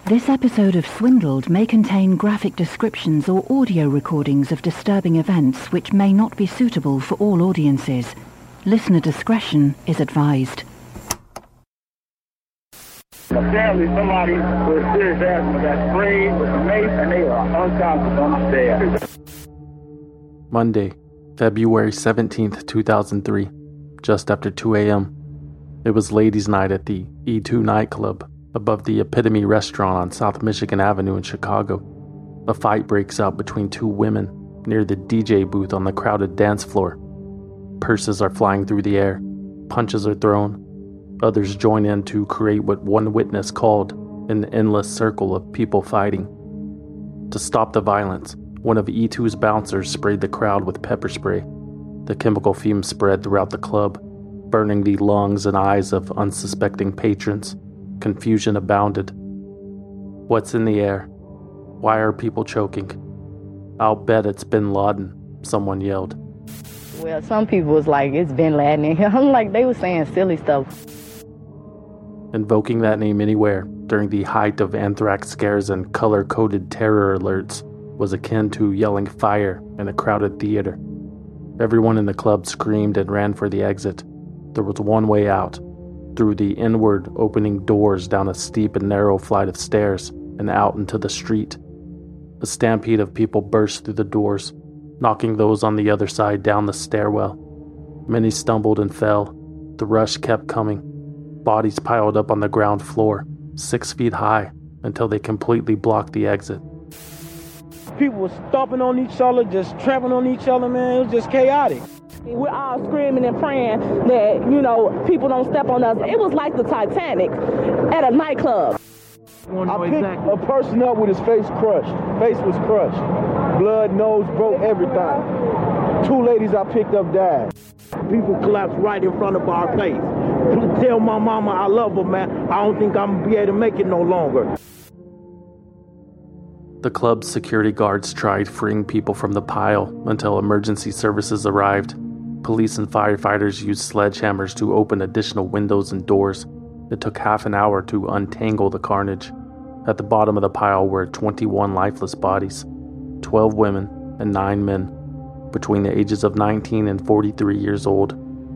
This episode of Swindled may contain graphic descriptions or audio recordings of disturbing events which may not be suitable for all audiences. Listener discretion is advised. Apparently somebody with serious asthma got sprayed with a mace and they are unconscious on the stairs. Monday, February 17th, 2003, just after 2 a.m. It was ladies' night at the E2 nightclub above the Epitome restaurant on South Michigan Avenue in Chicago. A fight breaks out between two women near the DJ booth on the crowded dance floor. Purses are flying through the air. Punches are thrown. Others join in to create what one witness called an endless circle of people fighting. To stop the violence, one of E2's bouncers sprayed the crowd with pepper spray. The chemical fumes spread throughout the club, burning the lungs and eyes of unsuspecting patrons. Confusion abounded. What's in the air? Why are people choking? I'll bet it's Bin Laden, someone yelled. Well, some people was like, it's Bin Laden in here. I'm like, they were saying silly stuff. Invoking that name anywhere during the height of anthrax scares and color-coded terror alerts was akin to yelling fire in a crowded theater. Everyone in the club screamed and ran for the exit. There was one way out, through the inward opening doors down a steep and narrow flight of stairs and out into the street. A stampede of people burst through the doors, knocking those on the other side down the stairwell. Many stumbled and fell. The rush kept coming. Bodies piled up on the ground floor, 6 feet high, until they completely blocked the exit. People were stomping on each other, just trampling on each other, man. It was just chaotic. We're all screaming and praying that, people don't step on us. It was like the Titanic at a nightclub. I picked a person up with his face crushed. Face was crushed. Blood, nose broke, everything. 2 ladies I picked up died. People collapsed right in front of our face. Tell my mama I love her, man. I don't think I'm going to be able to make it no longer. The club's security guards tried freeing people from the pile until emergency services arrived. Police and firefighters used sledgehammers to open additional windows and doors. It took half an hour to untangle the carnage. At the bottom of the pile were 21 lifeless bodies, 12 women and 9 men, between the ages of 19 and 43 years old.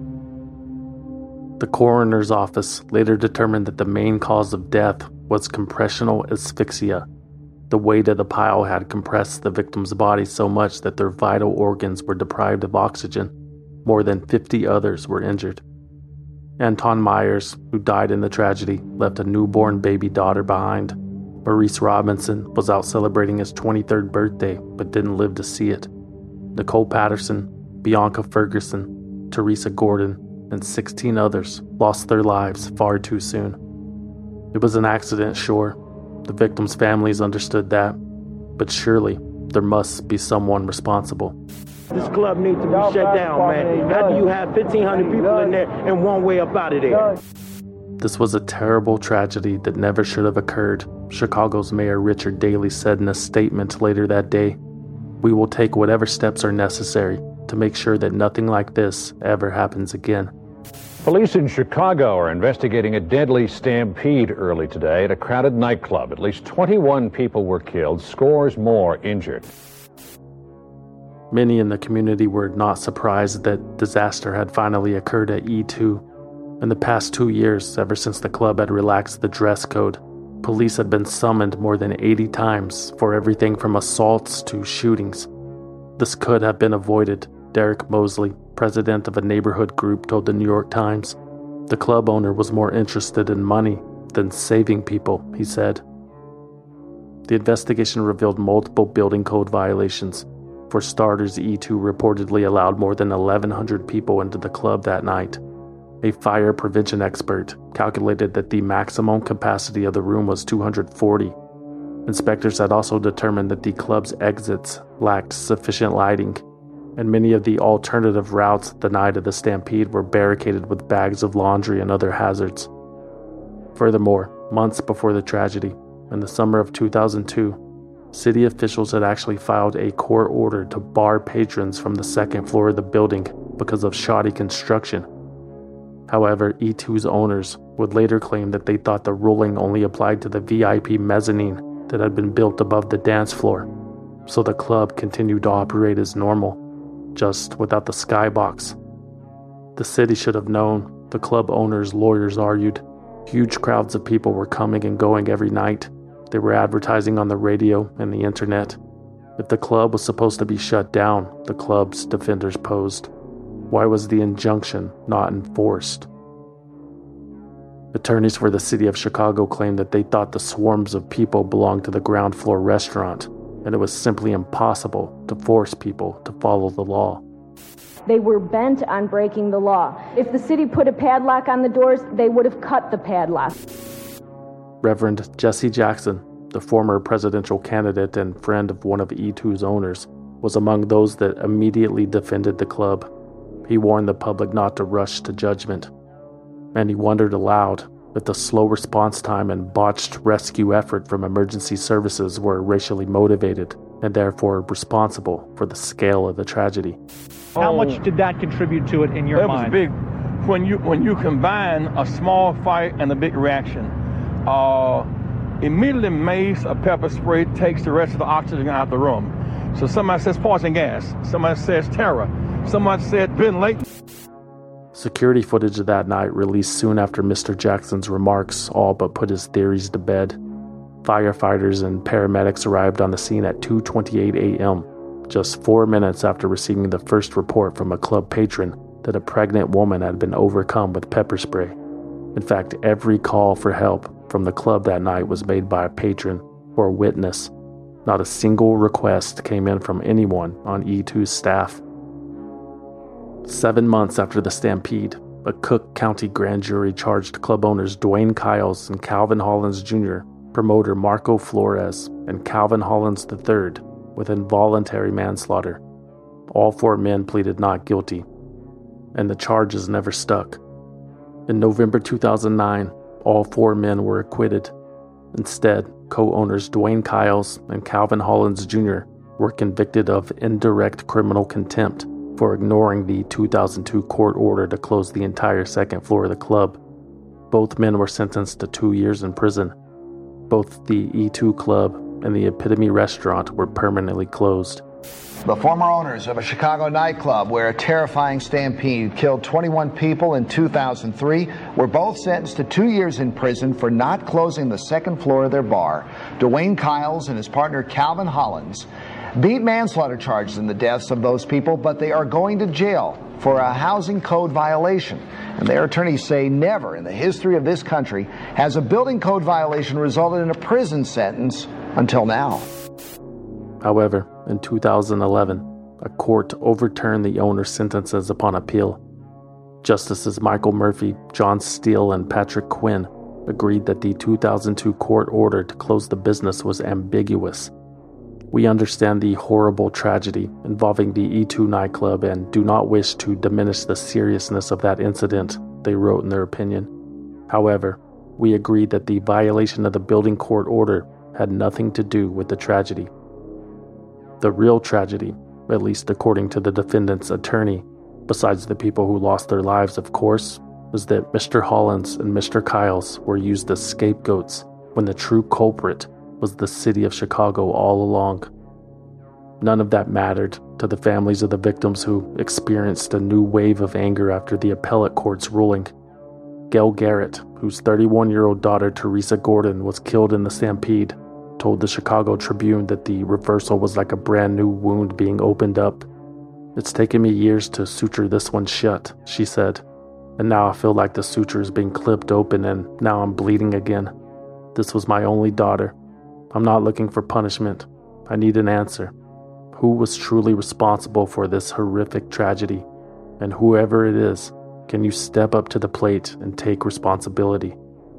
The coroner's office later determined that the main cause of death was compressional asphyxia. The weight of the pile had compressed the victims' bodies so much that their vital organs were deprived of oxygen. More than 50 others were injured. Anton Myers, who died in the tragedy, left a newborn baby daughter behind. Maurice Robinson was out celebrating his 23rd birthday but didn't live to see it. Nicole Patterson, Bianca Ferguson, Teresa Gordon, and 16 others lost their lives far too soon. It was an accident, sure. The victims' families understood that. But surely there must be someone responsible. This club needs to be shut down, man. How do you have 1,500 people in there and one way up out of there? This was a terrible tragedy that never should have occurred, Chicago's Mayor Richard Daley said in a statement later that day. We will take whatever steps are necessary to make sure that nothing like this ever happens again. Police in Chicago are investigating a deadly stampede early today at a crowded nightclub. At least 21 people were killed, scores more injured. Many in the community were not surprised that disaster had finally occurred at E2. In the past 2 years, ever since the club had relaxed the dress code, police had been summoned more than 80 times for everything from assaults to shootings. This could have been avoided, Derek Mosley, president of a neighborhood group, told the New York Times. The club owner was more interested in money than saving people, he said. The investigation revealed multiple building code violations. For starters, E2 reportedly allowed more than 1,100 people into the club that night. A fire prevention expert calculated that the maximum capacity of the room was 240. Inspectors had also determined that the club's exits lacked sufficient lighting, and many of the alternative routes the night of the stampede were barricaded with bags of laundry and other hazards. Furthermore, months before the tragedy, in the summer of 2002, city officials had actually filed a court order to bar patrons from the second floor of the building because of shoddy construction. However, E2's owners would later claim that they thought the ruling only applied to the VIP mezzanine that had been built above the dance floor, so the club continued to operate as normal, just without the skybox. The city should have known, the club owners' lawyers argued. Huge crowds of people were coming and going every night. They were advertising on the radio and the internet. If the club was supposed to be shut down, the club's defenders posed, why was the injunction not enforced? Attorneys for the city of Chicago claimed that they thought the swarms of people belonged to the ground floor restaurant, and it was simply impossible to force people to follow the law. They were bent on breaking the law. If the city put a padlock on the doors, they would have cut the padlock. Reverend Jesse Jackson, the former presidential candidate and friend of one of E2's owners, was among those that immediately defended the club. He warned the public not to rush to judgment, and he wondered aloud if the slow response time and botched rescue effort from emergency services were racially motivated and therefore responsible for the scale of the tragedy. How much did that contribute to it in your mind? It was big. When you combine a small fight and a big reaction, immediately mace or pepper spray takes the rest of the oxygen out of the room. So somebody says poison gas, somebody says terror, somebody said ventilate. Security footage of that night released soon after Mr. Jackson's remarks all but put his theories to bed. Firefighters and paramedics arrived on the scene at 2:28 a.m., just 4 minutes after receiving the first report from a club patron that a pregnant woman had been overcome with pepper spray. In fact, every call for help from the club that night was made by a patron or a witness. Not a single request came in from anyone on E2's staff. 7 months after the stampede, a Cook County grand jury charged club owners Dwayne Kyles and Calvin Hollins Jr., promoter Marco Flores, and Calvin Hollins III with involuntary manslaughter. All 4 men pleaded not guilty, and the charges never stuck. In November 2009, all 4 men were acquitted. Instead, co-owners Dwayne Kyles and Calvin Hollins Jr. were convicted of indirect criminal contempt for ignoring the 2002 court order to close the entire second floor of the club. Both men were sentenced to 2 years in prison. Both the E2 Club and the Epitome Restaurant were permanently closed. The former owners of a Chicago nightclub where a terrifying stampede killed 21 people in 2003 were both sentenced to 2 years in prison for not closing the second floor of their bar. Dwayne Kyles and his partner Calvin Hollins beat manslaughter charges in the deaths of those people, but they are going to jail for a housing code violation. And their attorneys say never in the history of this country has a building code violation resulted in a prison sentence until now. However, in 2011, a court overturned the owner's sentences upon appeal. Justices Michael Murphy, John Steele, and Patrick Quinn agreed that the 2002 court order to close the business was ambiguous. We understand the horrible tragedy involving the E2 nightclub and do not wish to diminish the seriousness of that incident, they wrote in their opinion. However, we agreed that the violation of the building court order had nothing to do with the tragedy. The real tragedy, at least according to the defendant's attorney, besides the people who lost their lives, of course, is that Mr. Hollins and Mr. Kyles were used as scapegoats when the true culprit was the city of Chicago all along. None of that mattered to the families of the victims who experienced a new wave of anger after the appellate court's ruling. Gail Garrett, whose 31-year-old daughter Teresa Gordon was killed in the stampede, told the Chicago Tribune that the reversal was like a brand new wound being opened up. "It's taken me years to suture this one shut," she said, "and now I feel like the suture is being clipped open and now I'm bleeding again. This was my only daughter. I'm not looking for punishment. I need an answer. Who was truly responsible for this horrific tragedy? And whoever it is, can you step up to the plate and take responsibility?"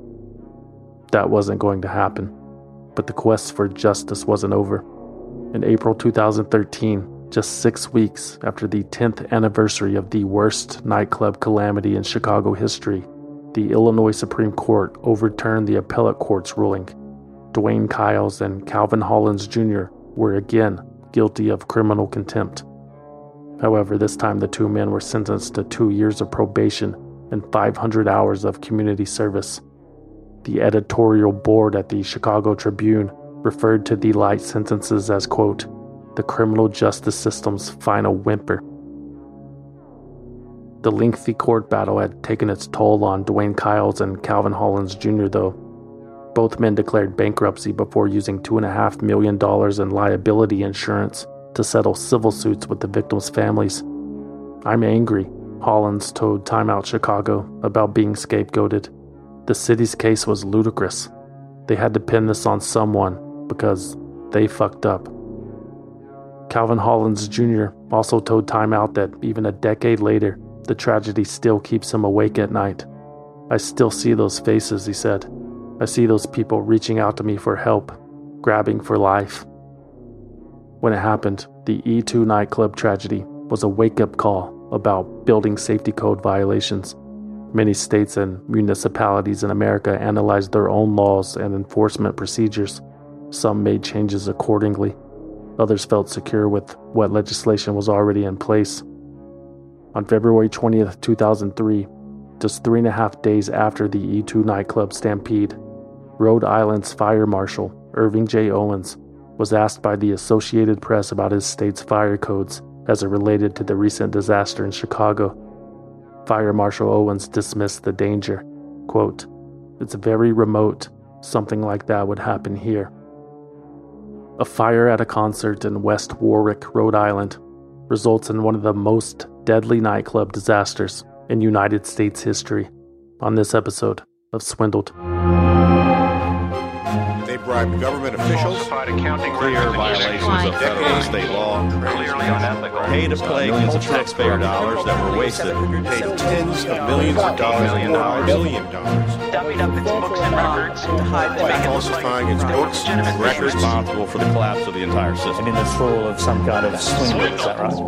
That wasn't going to happen. But the quest for justice wasn't over. In April 2013, just 6 weeks after the 10th anniversary of the worst nightclub calamity in Chicago history, the Illinois Supreme Court overturned the appellate court's ruling. Dwayne Kyles and Calvin Hollins Jr. were again guilty of criminal contempt. However, this time the 2 men were sentenced to 2 years of probation and 500 hours of community service. The editorial board at the Chicago Tribune referred to the light sentences as, quote, the criminal justice system's final whimper. The lengthy court battle had taken its toll on Dwayne Kyles and Calvin Hollins Jr., though. Both men declared bankruptcy before using $2.5 million in liability insurance to settle civil suits with the victims' families. I'm angry, Hollins told Time Out Chicago about being scapegoated. The city's case was ludicrous. They had to pin this on someone because they fucked up. Calvin Hollins Jr. also told Time Out that even a decade later, the tragedy still keeps him awake at night. I still see those faces, he said. I see those people reaching out to me for help, grabbing for life. When it happened, the E2 nightclub tragedy was a wake-up call about building safety code violations. Many states and municipalities in America analyzed their own laws and enforcement procedures. Some made changes accordingly. Others felt secure with what legislation was already in place. On February 20th, 2003, just 3.5 days after the E2 nightclub stampede, Rhode Island's fire marshal, Irving J. Owens, was asked by the Associated Press about his state's fire codes as it related to the recent disaster in Chicago. Fire Marshal Owens dismissed the danger. Quote, it's very remote. Something like that would happen here. A fire at a concert in West Warwick, Rhode Island, results in one of the most deadly nightclub disasters in United States history. On this episode of Swindled. They bribed government officials, clear violations of federal and state law, pay to play millions of taxpayer dollars that were wasted, paid tens of millions of dollars, $1 billion. Dummied up its books and records to hide the falsifying its books and records, responsible for the collapse of the entire system. And in the role of some kind of swindle, is that right?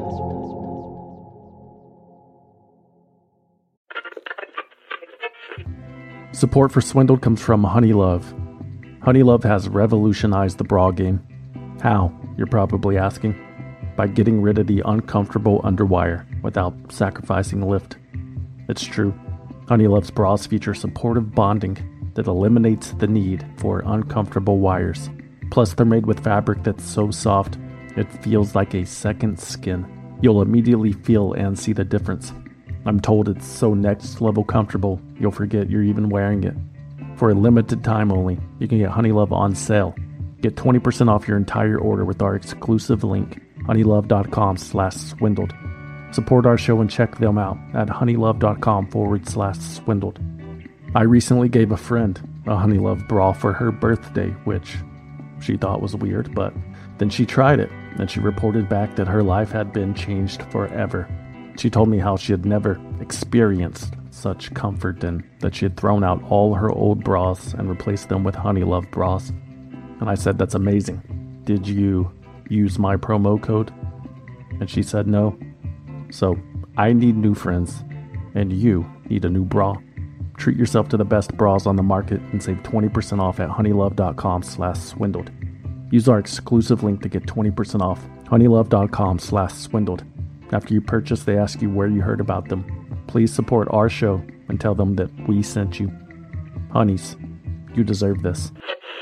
Support for Swindled comes from Honeylove. Honeylove has revolutionized the bra game. How, you're probably asking? By getting rid of the uncomfortable underwire without sacrificing lift. It's true. Honeylove's bras feature supportive bonding that eliminates the need for uncomfortable wires. Plus, they're made with fabric that's so soft, it feels like a second skin. You'll immediately feel and see the difference. I'm told it's so next level comfortable, you'll forget you're even wearing it. For a limited time only, you can get Honeylove on sale. Get 20% off your entire order with our exclusive link, honeylove.com/swindled. Support our show and check them out at honeylove.com/swindled. I recently gave a friend a Honeylove bra for her birthday, which she thought was weird, but then she tried it, and she reported back that her life had been changed forever. She told me how she had never experienced such comfort and that she had thrown out all her old bras and replaced them with Honeylove bras. And I said, that's amazing. Did you use my promo code? And she said no. So I need new friends, and you need a new bra. Treat yourself to the best bras on the market and save 20% off at honeylove.com/swindled. Use our exclusive link to get 20% off, honeylove.com/swindled. After you purchase, they ask you where you heard about them. Please support our show and tell them that we sent you. Honeys, you deserve this.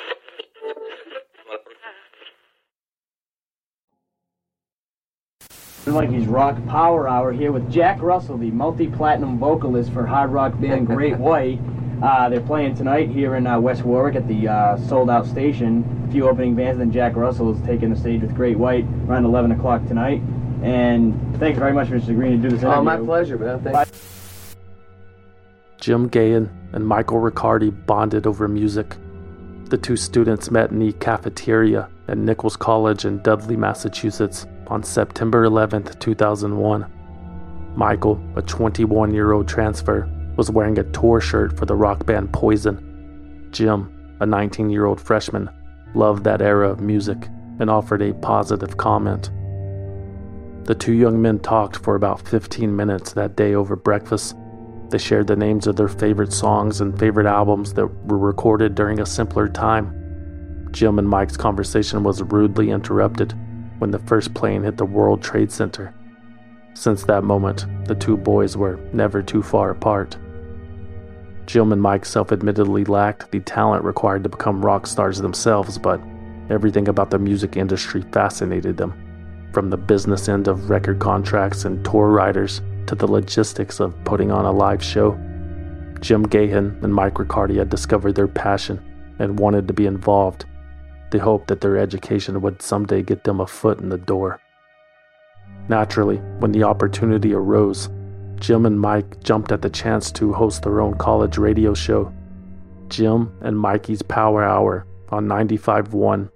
Mikey's Rock Power Hour here with Jack Russell, the multi-platinum vocalist for hard rock band Great White. They're playing tonight here in West Warwick at the sold-out station. A few opening bands, and then Jack Russell is taking the stage with Great White around 11 o'clock tonight. And thanks very much for agreeing to do this interview. Oh, my pleasure, man. Thanks. Jim Gahan and Michael Riccardi bonded over music. The two students met in the cafeteria at Nichols College in Dudley, Massachusetts on September 11th, 2001. Michael, a 21-year-old transfer, was wearing a tour shirt for the rock band Poison. Jim, a 19-year-old freshman, loved that era of music and offered a positive comment. The two young men talked for about 15 minutes that day over breakfast. They shared the names of their favorite songs and favorite albums that were recorded during a simpler time. Jim and Mike's conversation was rudely interrupted when the first plane hit the World Trade Center. Since that moment, the two boys were never too far apart. Jim and Mike self-admittedly lacked the talent required to become rock stars themselves, but everything about the music industry fascinated them, from the business end of record contracts and tour riders to the logistics of putting on a live show. Jim Gahan and Mike Riccardi had discovered their passion and wanted to be involved. They hoped that their education would someday get them a foot in the door. Naturally, when the opportunity arose, Jim and Mike jumped at the chance to host their own college radio show, Jim and Mikey's Power Hour on 95.1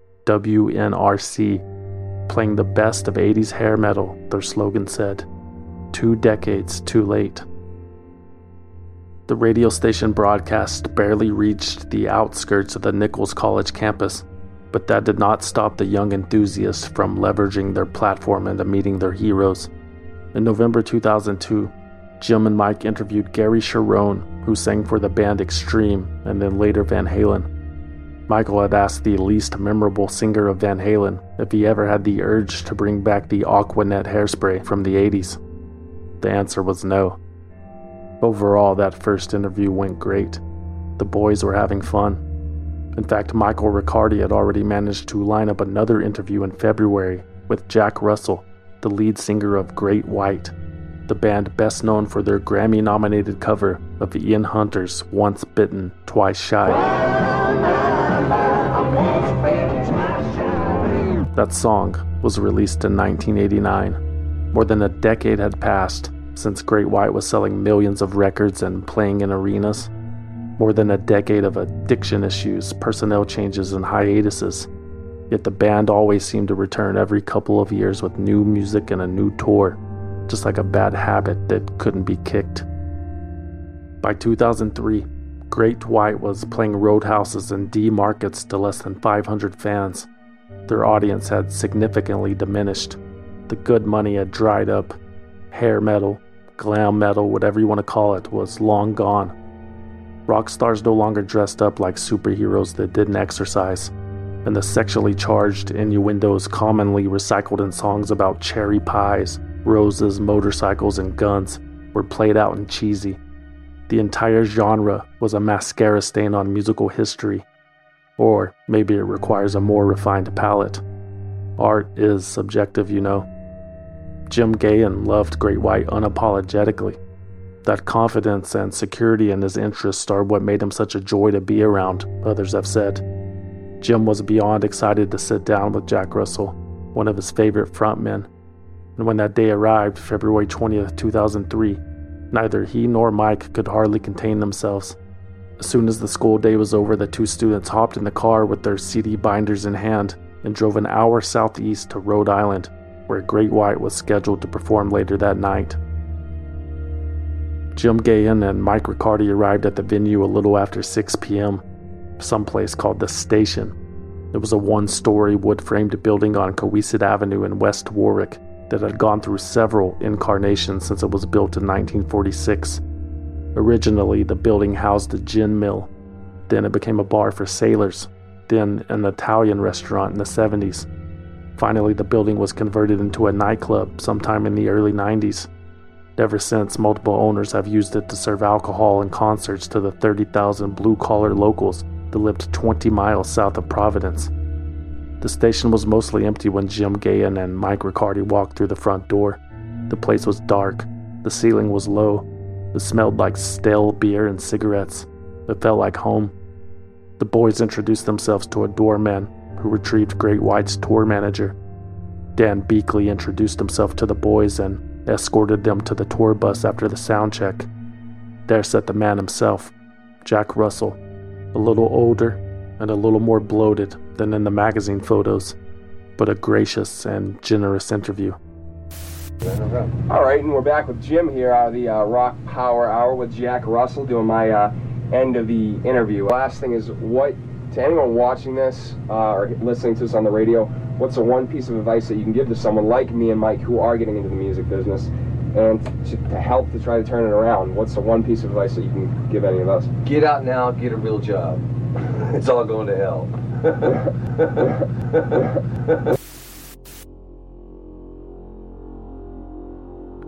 WNRC, playing the best of 80s hair metal, their slogan said. 2 decades too late. The radio station broadcast barely reached the outskirts of the Nichols College campus, but that did not stop the young enthusiasts from leveraging their platform into meeting their heroes. In November 2002, Jim and Mike interviewed Gary Cherone, who sang for the band Extreme and then later Van Halen. Michael had asked the least memorable singer of Van Halen if he ever had the urge to bring back the Aquanet hairspray from the 80s. The answer was no. Overall, that first interview went great. The boys were having fun. In fact, Michael Riccardi had already managed to line up another interview in February with Jack Russell, the lead singer of Great White, the band best known for their Grammy-nominated cover of Ian Hunter's Once Bitten, Twice Shy. That song was released in 1989. More than a decade had passed since Great White was selling millions of records and playing in arenas. More than a decade of addiction issues, personnel changes, and hiatuses. Yet the band always seemed to return every couple of years with new music and a new tour, just like a bad habit that couldn't be kicked. By 2003, Great White was playing roadhouses and D markets to less than 500 fans. Their audience had significantly diminished. The good money had dried up. Hair metal, glam metal, whatever you want to call it, was long gone. Rock stars no longer dressed up like superheroes that didn't exercise, and the sexually charged innuendos commonly recycled in songs about cherry pies, roses, motorcycles, and guns were played out and cheesy. The entire genre was a mascara stain on musical history. Or maybe it requires a more refined palate. Art is subjective, you know. Jim Gahan loved Great White unapologetically. That confidence and security in his interests are what made him such a joy to be around, others have said. Jim was beyond excited to sit down with Jack Russell, one of his favorite frontmen. And when that day arrived, February 20th, 2003, neither he nor Mike could hardly contain themselves. As soon as the school day was over, the two students hopped in the car with their CD binders in hand and drove an hour southeast to Rhode Island, where Great White was scheduled to perform later that night. Jim Gahan and Mike Riccardi arrived at the venue a little after 6 p.m., someplace called The Station. It was a one-story wood-framed building on Cohasset Avenue in West Warwick that had gone through several incarnations since it was built in 1946. Originally, the building housed a gin mill. Then it became a bar for sailors. Then an Italian restaurant in the 70s. Finally, the building was converted into a nightclub sometime in the early 90s. Ever since, multiple owners have used it to serve alcohol and concerts to the 30,000 blue-collar locals that lived 20 miles south of Providence. The station was mostly empty when Jim Gahan and Mike Riccardi walked through the front door. The place was dark. The ceiling was low. It smelled like stale beer and cigarettes. It felt like home. The boys introduced themselves to a doorman who retrieved Great White's tour manager. Dan Beakley introduced himself to the boys and escorted them to the tour bus after the sound check. There sat the man himself, Jack Russell, a little older and a little more bloated than in the magazine photos, but a gracious and generous interview. All right, and we're back with Jim here out of the Rock Power Hour with Jack Russell doing my end of the interview. Last thing is, what, to anyone watching this or listening to this on the radio, what's the one piece of advice that you can give to someone like me and Mike who are getting into the music business and to help to try to turn it around? What's the one piece of advice that you can give any of us? Get out now, get a real job. It's all going to hell.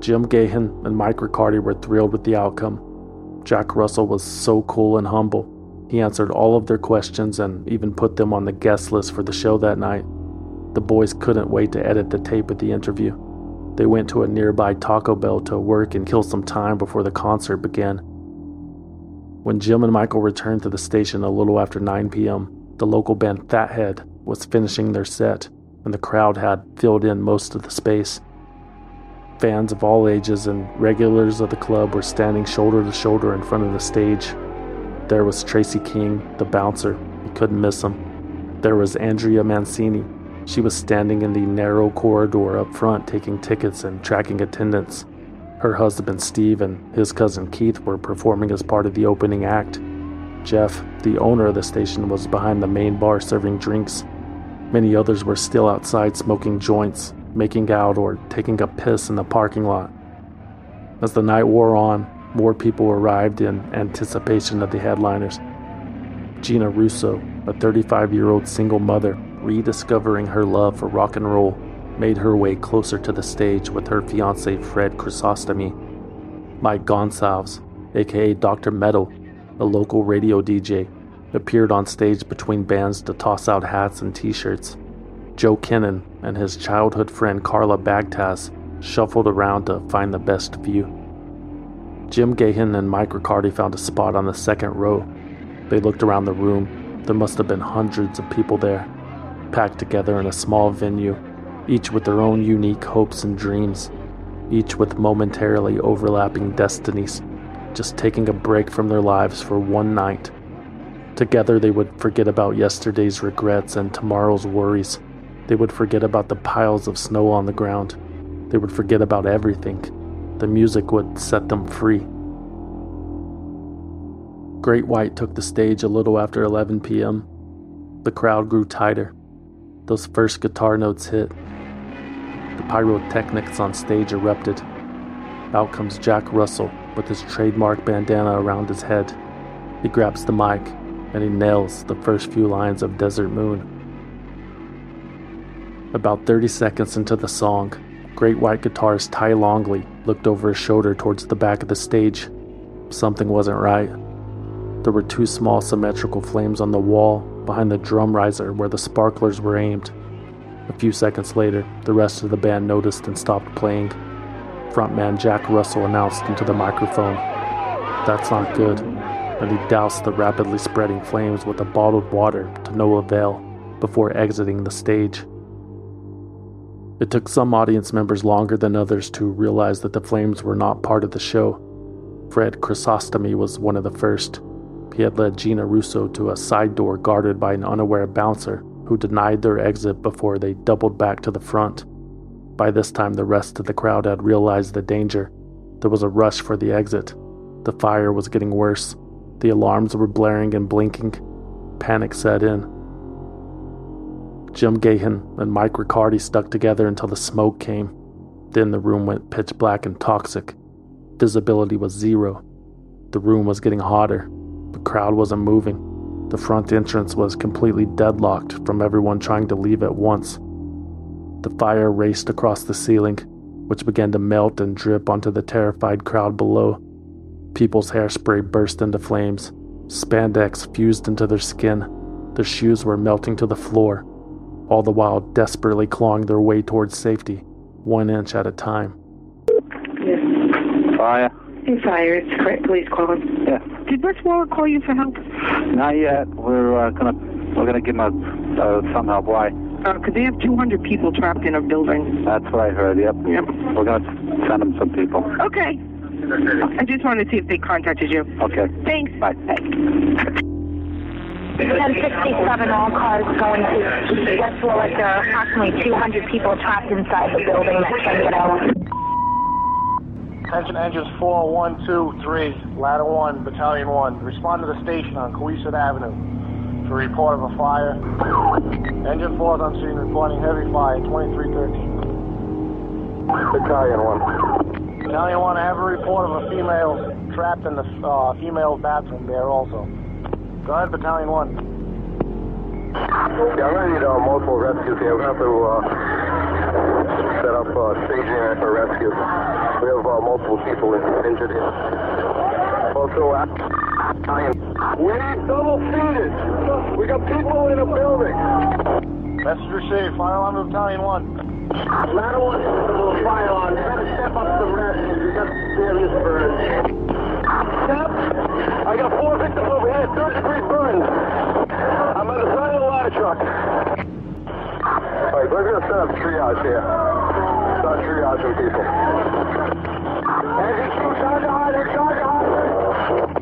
Jim Gahan and Mike Riccardi were thrilled with the outcome. Jack Russell was so cool and humble. He answered all of their questions and even put them on the guest list for the show that night. The boys couldn't wait to edit the tape of the interview. They went to a nearby Taco Bell to work and kill some time before the concert began. When Jim and Michael returned to the station a little after 9 p.m., the local band Fathead was finishing their set, and the crowd had filled in most of the space. Fans of all ages and regulars of the club were standing shoulder to shoulder in front of the stage. There was Tracy King, the bouncer. You couldn't miss him. There was Andrea Mancini. She was standing in the narrow corridor up front taking tickets and tracking attendance. Her husband Steve and his cousin Keith were performing as part of the opening act. Jeff, the owner of the station, was behind the main bar serving drinks. Many others were still outside smoking joints, making out, or taking a piss in the parking lot. As the night wore on, more people arrived in anticipation of the headliners. Gina Russo, a 35-year-old single mother rediscovering her love for rock and roll, made her way closer to the stage with her fiancé Fred Chrysostomy. Mike Gonsalves, aka Dr. Metal, a local radio DJ, appeared on stage between bands to toss out hats and t-shirts. Joe Kennan and his childhood friend Carla Bagtas shuffled around to find the best view. Jim Gahan and Mike Riccardi found a spot on the second row. They looked around the room. There must have been hundreds of people there, packed together in a small venue, each with their own unique hopes and dreams, each with momentarily overlapping destinies, just taking a break from their lives for one night. Together they would forget about yesterday's regrets and tomorrow's worries. They would forget about the piles of snow on the ground. They would forget about everything. The music would set them free. Great White took the stage a little after 11 p.m. The crowd grew tighter. Those first guitar notes hit. The pyrotechnics on stage erupted. Out comes Jack Russell with his trademark bandana around his head. He grabs the mic and he nails the first few lines of Desert Moon. About 30 seconds into the song, Great White guitarist Ty Longley looked over his shoulder towards the back of the stage. Something wasn't right. There were two small symmetrical flames on the wall behind the drum riser where the sparklers were aimed. A few seconds later, the rest of the band noticed and stopped playing. Frontman Jack Russell announced into the microphone, "That's not good," and he doused the rapidly spreading flames with a bottled water to no avail before exiting the stage. It took some audience members longer than others to realize that the flames were not part of the show. Fred Chrysostomy was one of the first. He had led Gina Russo to a side door guarded by an unaware bouncer who denied their exit before they doubled back to the front. By this time, the rest of the crowd had realized the danger. There was a rush for the exit. The fire was getting worse. The alarms were blaring and blinking. Panic set in. Jim Gahan and Mike Riccardi stuck together until the smoke came. Then the room went pitch black and toxic. Visibility was zero. The room was getting hotter. The crowd wasn't moving. The front entrance was completely deadlocked from everyone trying to leave at once. The fire raced across the ceiling, which began to melt and drip onto the terrified crowd below. People's hairspray burst into flames. Spandex fused into their skin. Their shoes were melting to the floor, all the while desperately clawing their way towards safety, 1 inch at a time. Yes. Fire. Hey, fire. It's correct. Police calling. Yeah. Did West Warwick call you for help? Not yet. We're gonna give them some help. Why? Because they have 200 people trapped in a building. That's what I heard. Yep. We're gonna send them some people. Okay. I just wanted to see if they contacted you. Okay. Thanks. Bye. 1067, all cars going to West Warwick. There are approximately 200 people trapped inside the building that can't get out. Attention engines 4, 1, 2, 3, ladder 1, battalion 1. Respond to the station on Coeusett Avenue for report of a fire. Engine 4 is on scene reporting heavy fire, 2313. Battalion 1. Battalion 1, I have a report of a female trapped in the female bathroom there also. Go ahead, Battalion 1. Yeah, I'm ready to multiple rescues here. We're going to have to set up staging for rescue. We have multiple people injured here. Also, we need double seated. We got people in a building. Message received. Fire alarm to Battalion 1. Ladder 1 is a little fire alarm. You gotta step up some rescues. We got serious burns. Step. I got 4 victims over here. 3rd-degree burns. I'm on the side of the ladder truck. Alright, we're gonna set up triage here. Start triaging people. Engine 2, charge higher, charge higher.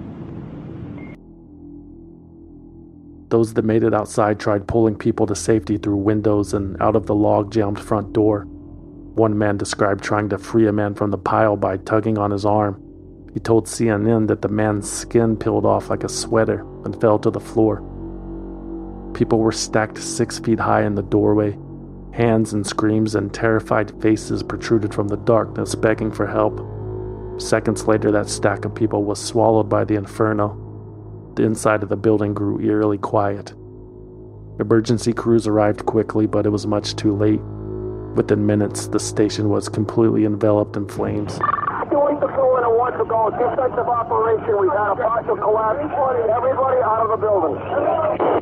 Those that made it outside tried pulling people to safety through windows and out of the log-jammed front door. One man described trying to free a man from the pile by tugging on his arm. He told CNN that the man's skin peeled off like a sweater and fell to the floor. People were stacked 6 feet high in the doorway. Hands and screams and terrified faces protruded from the darkness, begging for help. Seconds later, that stack of people was swallowed by the inferno. The inside of the building grew eerily quiet. Emergency crews arrived quickly, but it was much too late. Within minutes, the station was completely enveloped in flames. Doing the crew in a 1 to go. Defensive operation. We've had a partial collapse. Everybody out of the building.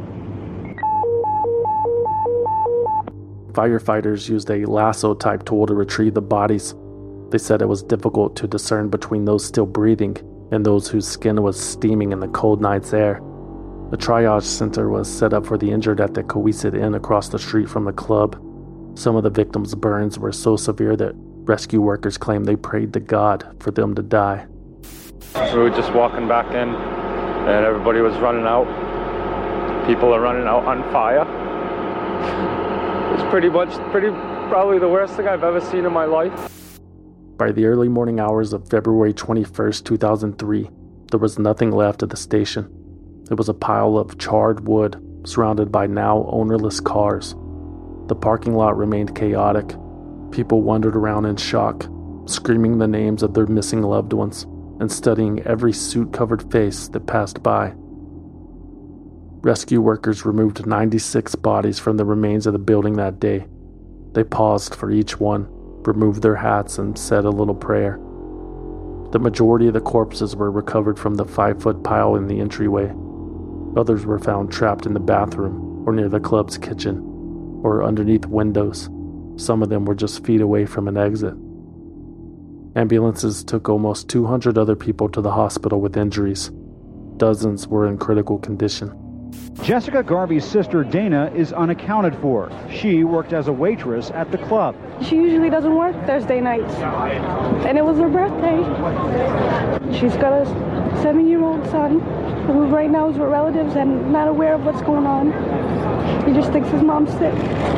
Firefighters used a lasso-type tool to retrieve the bodies. They said it was difficult to discern between those still breathing and those whose skin was steaming in the cold night's air. A triage center was set up for the injured at the Cohasset Inn across the street from the club. Some of the victims' burns were so severe that rescue workers claimed they prayed to God for them to die. We were just walking back in, and everybody was running out. People are running out on fire. It's probably the worst thing I've ever seen in my life. By the early morning hours of February 21st, 2003, there was nothing left of the station. It was a pile of charred wood surrounded by now ownerless cars. The parking lot remained chaotic. People wandered around in shock, screaming the names of their missing loved ones and studying every suit-covered face that passed by. Rescue workers removed 96 bodies from the remains of the building that day. They paused for each one, removed their hats, and said a little prayer. The majority of the corpses were recovered from the 5-foot pile in the entryway. Others were found trapped in the bathroom or near the club's kitchen or underneath windows. Some of them were just feet away from an exit. Ambulances took almost 200 other people to the hospital with injuries. Dozens were in critical condition. Jessica Garvey's sister Dana is unaccounted for. She worked as a waitress at the club. She usually doesn't work Thursday nights, and it was her birthday. She's got a 7-year-old son who right now is with relatives and not aware of what's going on. He just thinks his mom's sick.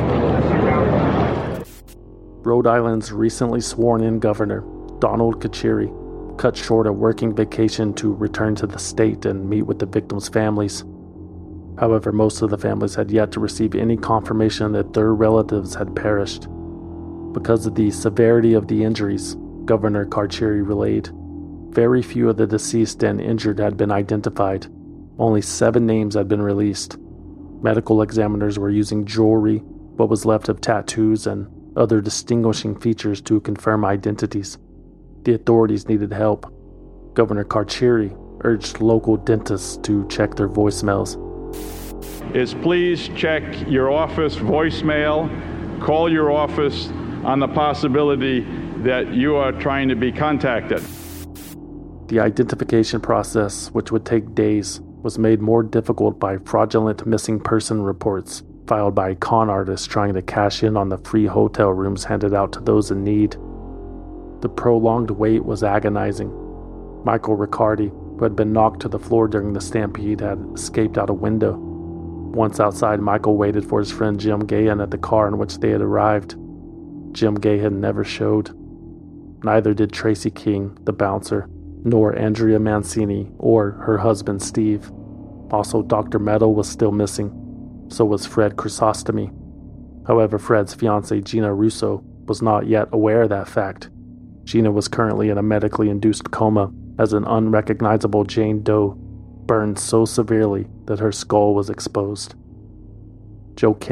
Rhode Island's recently sworn-in governor, Donald Carcieri, cut short a working vacation to return to the state and meet with the victims' families. However, most of the families had yet to receive any confirmation that their relatives had perished. Because of the severity of the injuries, Governor Carcieri relayed, very few of the deceased and injured had been identified. Only 7 names had been released. Medical examiners were using jewelry, what was left of tattoos, and other distinguishing features to confirm identities. The authorities needed help. Governor Carcieri urged local dentists to check their voicemails. Is please check your office voicemail, call your office on the possibility that you are trying to be contacted. The identification process, which would take days, was made more difficult by fraudulent missing person reports filed by con artists trying to cash in on the free hotel rooms handed out to those in need. The prolonged wait was agonizing. Michael Riccardi, who had been knocked to the floor during the stampede, had escaped out a window. Once outside, Michael waited for his friend Jim Gahan at the car in which they had arrived. Jim Gahan never showed. Neither did Tracy King, the bouncer, nor Andrea Mancini or her husband Steve. Also, Dr. Meadow was still missing. So was Fred Chrysostomy. However, Fred's fiancée Gina Russo was not yet aware of that fact. Gina was currently in a medically induced coma as an unrecognizable Jane Doe burned so severely that her skull was exposed. Joe Kennan,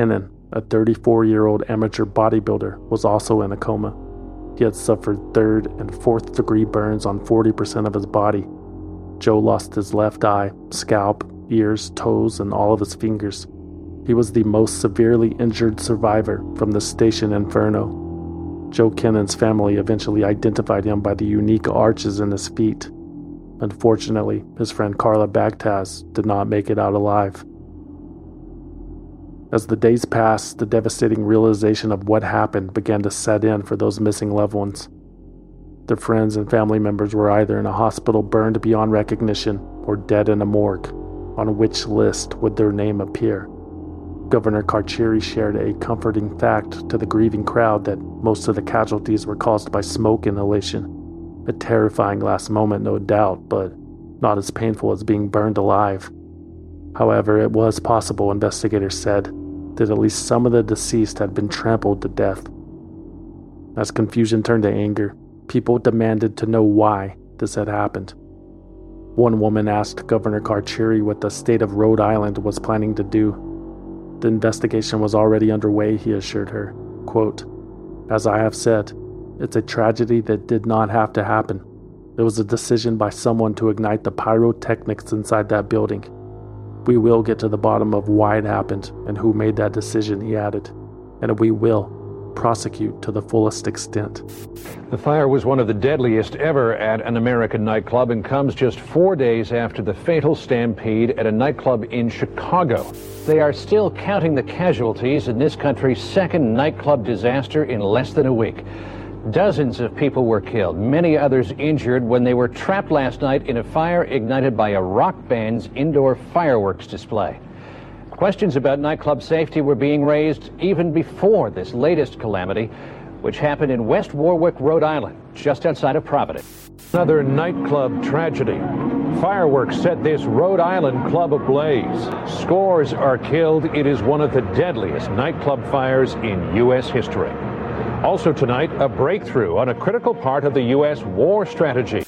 a 34-year-old amateur bodybuilder, was also in a coma. He had suffered 3rd and 4th degree burns on 40% of his body. Joe lost his left eye, scalp, ears, toes, and all of his fingers. He was the most severely injured survivor from the station Inferno. Joe Kennon's family eventually identified him by the unique arches in his feet. Unfortunately, his friend Carla Bagtaz did not make it out alive. As the days passed, the devastating realization of what happened began to set in for those missing loved ones. Their friends and family members were either in a hospital burned beyond recognition or dead in a morgue. On which list would their name appear? Governor Carcieri shared a comforting fact to the grieving crowd that most of the casualties were caused by smoke inhalation. A terrifying last moment, no doubt, but not as painful as being burned alive. However, it was possible, investigators said, that at least some of the deceased had been trampled to death. As confusion turned to anger, people demanded to know why this had happened. One woman asked Governor Carcieri what the state of Rhode Island was planning to do. The investigation was already underway, he assured her. Quote, "As I have said, it's a tragedy that did not have to happen. It was a decision by someone to ignite the pyrotechnics inside that building. We will get to the bottom of why it happened and who made that decision," he added. "And we will prosecute to the fullest extent." The fire was one of the deadliest ever at an American nightclub and comes just 4 days after the fatal stampede at a nightclub in Chicago. They are still counting the casualties in this country's second nightclub disaster in less than a week. Dozens of people were killed, many others injured when they were trapped last night in a fire ignited by a rock band's indoor fireworks display. Questions about nightclub safety were being raised even before this latest calamity, which happened in West Warwick, Rhode Island, just outside of Providence. Another nightclub tragedy. Fireworks set this Rhode Island club ablaze. Scores are killed. It is one of the deadliest nightclub fires in U.S. history. Also tonight, a breakthrough on a critical part of the U.S. war strategy.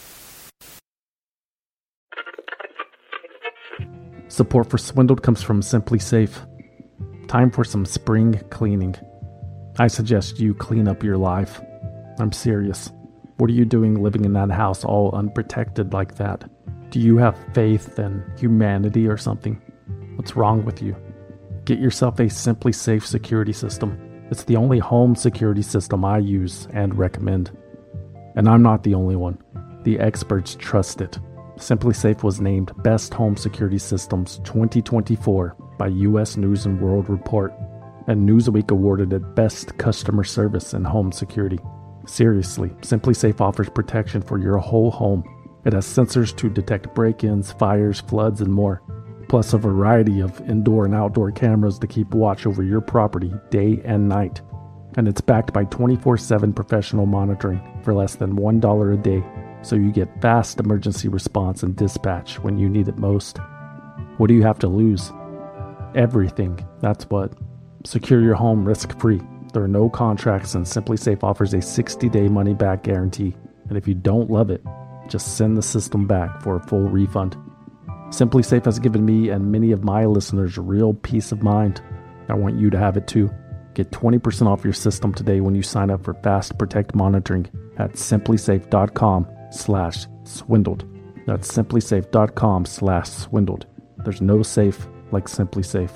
Support for Swindled comes from Simply Safe. Time for some spring cleaning. I suggest you clean up your life. I'm serious. What are you doing living in that house all unprotected like that? Do you have faith in humanity or something? What's wrong with you? Get yourself a Simply Safe security system. It's the only home security system I use and recommend. And I'm not the only one. The experts trust it. Simply Safe was named Best Home Security Systems 2024 by U.S. News & World Report, and Newsweek awarded it Best Customer Service in Home Security. Seriously, Simply Safe offers protection for your whole home. It has sensors to detect break-ins, fires, floods, and more, plus a variety of indoor and outdoor cameras to keep watch over your property day and night. And it's backed by 24/7 professional monitoring for less than $1 a day, so you get fast emergency response and dispatch when you need it most. What do you have to lose? Everything, that's what. Secure your home risk-free. There are no contracts, and Simply Safe offers a 60-day money-back guarantee. And if you don't love it, just send the system back for a full refund. Simply Safe has given me and many of my listeners real peace of mind. I want you to have it too. Get 20% off your system today when you sign up for Fast Protect monitoring at simplysafe.com/swindled. That's simplysafe.com/swindled. There's no safe like Simply Safe.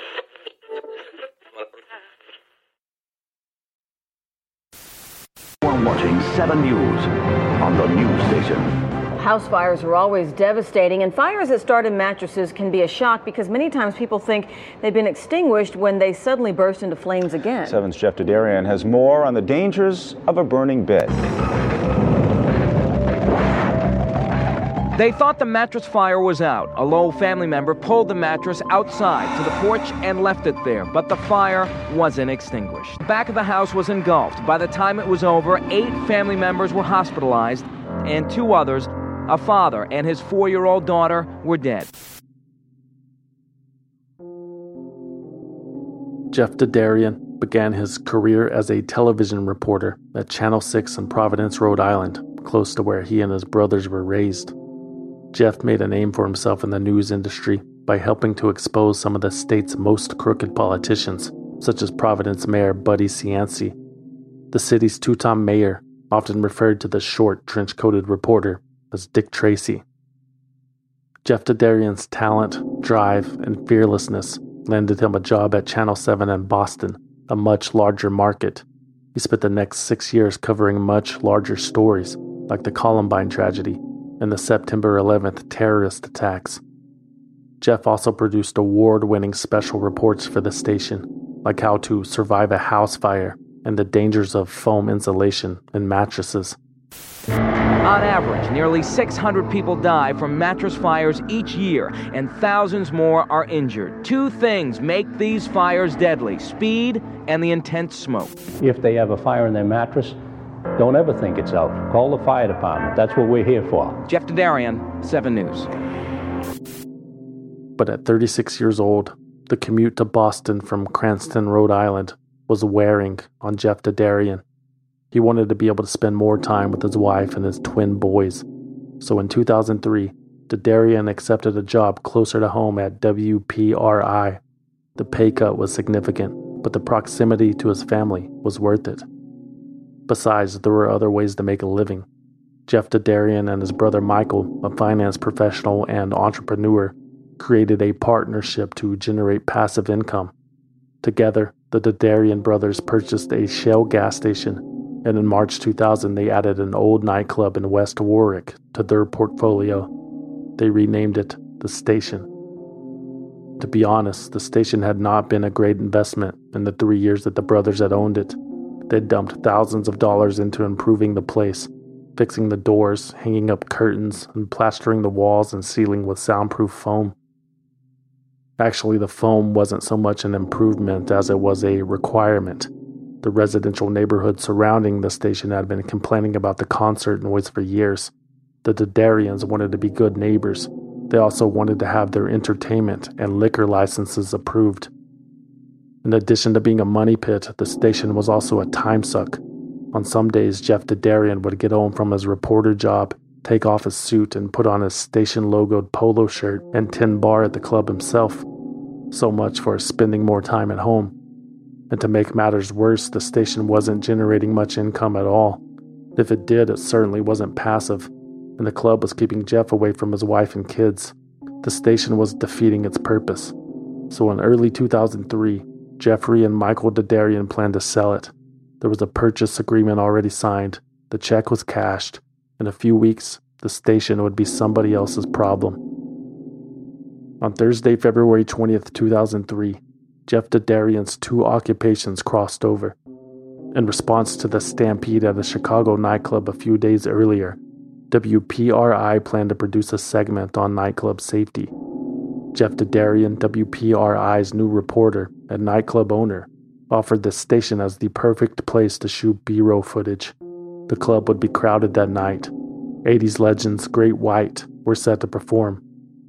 You're watching 7 News on the news station. House fires are always devastating, and fires that start in mattresses can be a shock because many times people think they've been extinguished when they suddenly burst into flames again. 7's Jeff Dedarian has more on the dangers of a burning bed. They thought the mattress fire was out. A Lowell family member pulled the mattress outside to the porch and left it there, but the fire wasn't extinguished. The back of the house was engulfed. By the time it was over, 8 family members were hospitalized, and 2 others, a father and his 4-year-old daughter, were dead. Jeff Dedarian began his career as a television reporter at Channel 6 in Providence, Rhode Island, close to where he and his brothers were raised. Jeff made a name for himself in the news industry by helping to expose some of the state's most crooked politicians, such as Providence Mayor Buddy Cianci. The city's two-time mayor often referred to the short, trench-coated reporter as Dick Tracy. Jeff Dedarian's talent, drive, and fearlessness landed him a job at Channel 7 in Boston, a much larger market. He spent the next 6 years covering much larger stories, like the Columbine tragedy and the September 11th terrorist attacks. Jeff also produced award-winning special reports for the station, like how to survive a house fire and the dangers of foam insulation in mattresses. On average, nearly 600 people die from mattress fires each year, and thousands more are injured. Two things make these fires deadly: speed and the intense smoke. If they have a fire in their mattress, don't ever think it's out. Call the fire department. That's what we're here for. Jeff Dedarian, 7 News. But at 36 years old, the commute to Boston from Cranston, Rhode Island, was wearing on Jeff Dedarian. He wanted to be able to spend more time with his wife and his twin boys. So in 2003, Dedarian accepted a job closer to home at WPRI. The pay cut was significant, but the proximity to his family was worth it. Besides, there were other ways to make a living. Jeff Dedarian and his brother Michael, a finance professional and entrepreneur, created a partnership to generate passive income. Together, the Dedarian brothers purchased a Shell gas station, and in March 2000 they added an old nightclub in West Warwick to their portfolio. They renamed it The Station. To be honest, the station had not been a great investment in the 3 years that the brothers had owned it. They'd dumped thousands of dollars into improving the place, fixing the doors, hanging up curtains, and plastering the walls and ceiling with soundproof foam. Actually, the foam wasn't so much an improvement as it was a requirement. The residential neighborhood surrounding the station had been complaining about the concert noise for years. The Dedarians wanted to be good neighbors. They also wanted to have their entertainment and liquor licenses approved. In addition to being a money pit, the station was also a time suck. On some days, Jeff Dedarian would get home from his reporter job, take off his suit, and put on his station-logoed polo shirt and tin bar at the club himself. So much for spending more time at home. And to make matters worse, the station wasn't generating much income at all. If it did, it certainly wasn't passive, and the club was keeping Jeff away from his wife and kids. The station was defeating its purpose. So in early 2003, Jeffrey and Michael Dedarian planned to sell it. There was a purchase agreement already signed, the check was cashed. In a few weeks, the station would be somebody else's problem. On Thursday, February 20th, 2003, Jeff Dedarian's two occupations crossed over. In response to the stampede at a Chicago nightclub a few days earlier, WPRI planned to produce a segment on nightclub safety. Jeff Dedarian, WPRI's new reporter and nightclub owner, offered the station as the perfect place to shoot B-roll footage. The club would be crowded that night. 80s legends Great White were set to perform.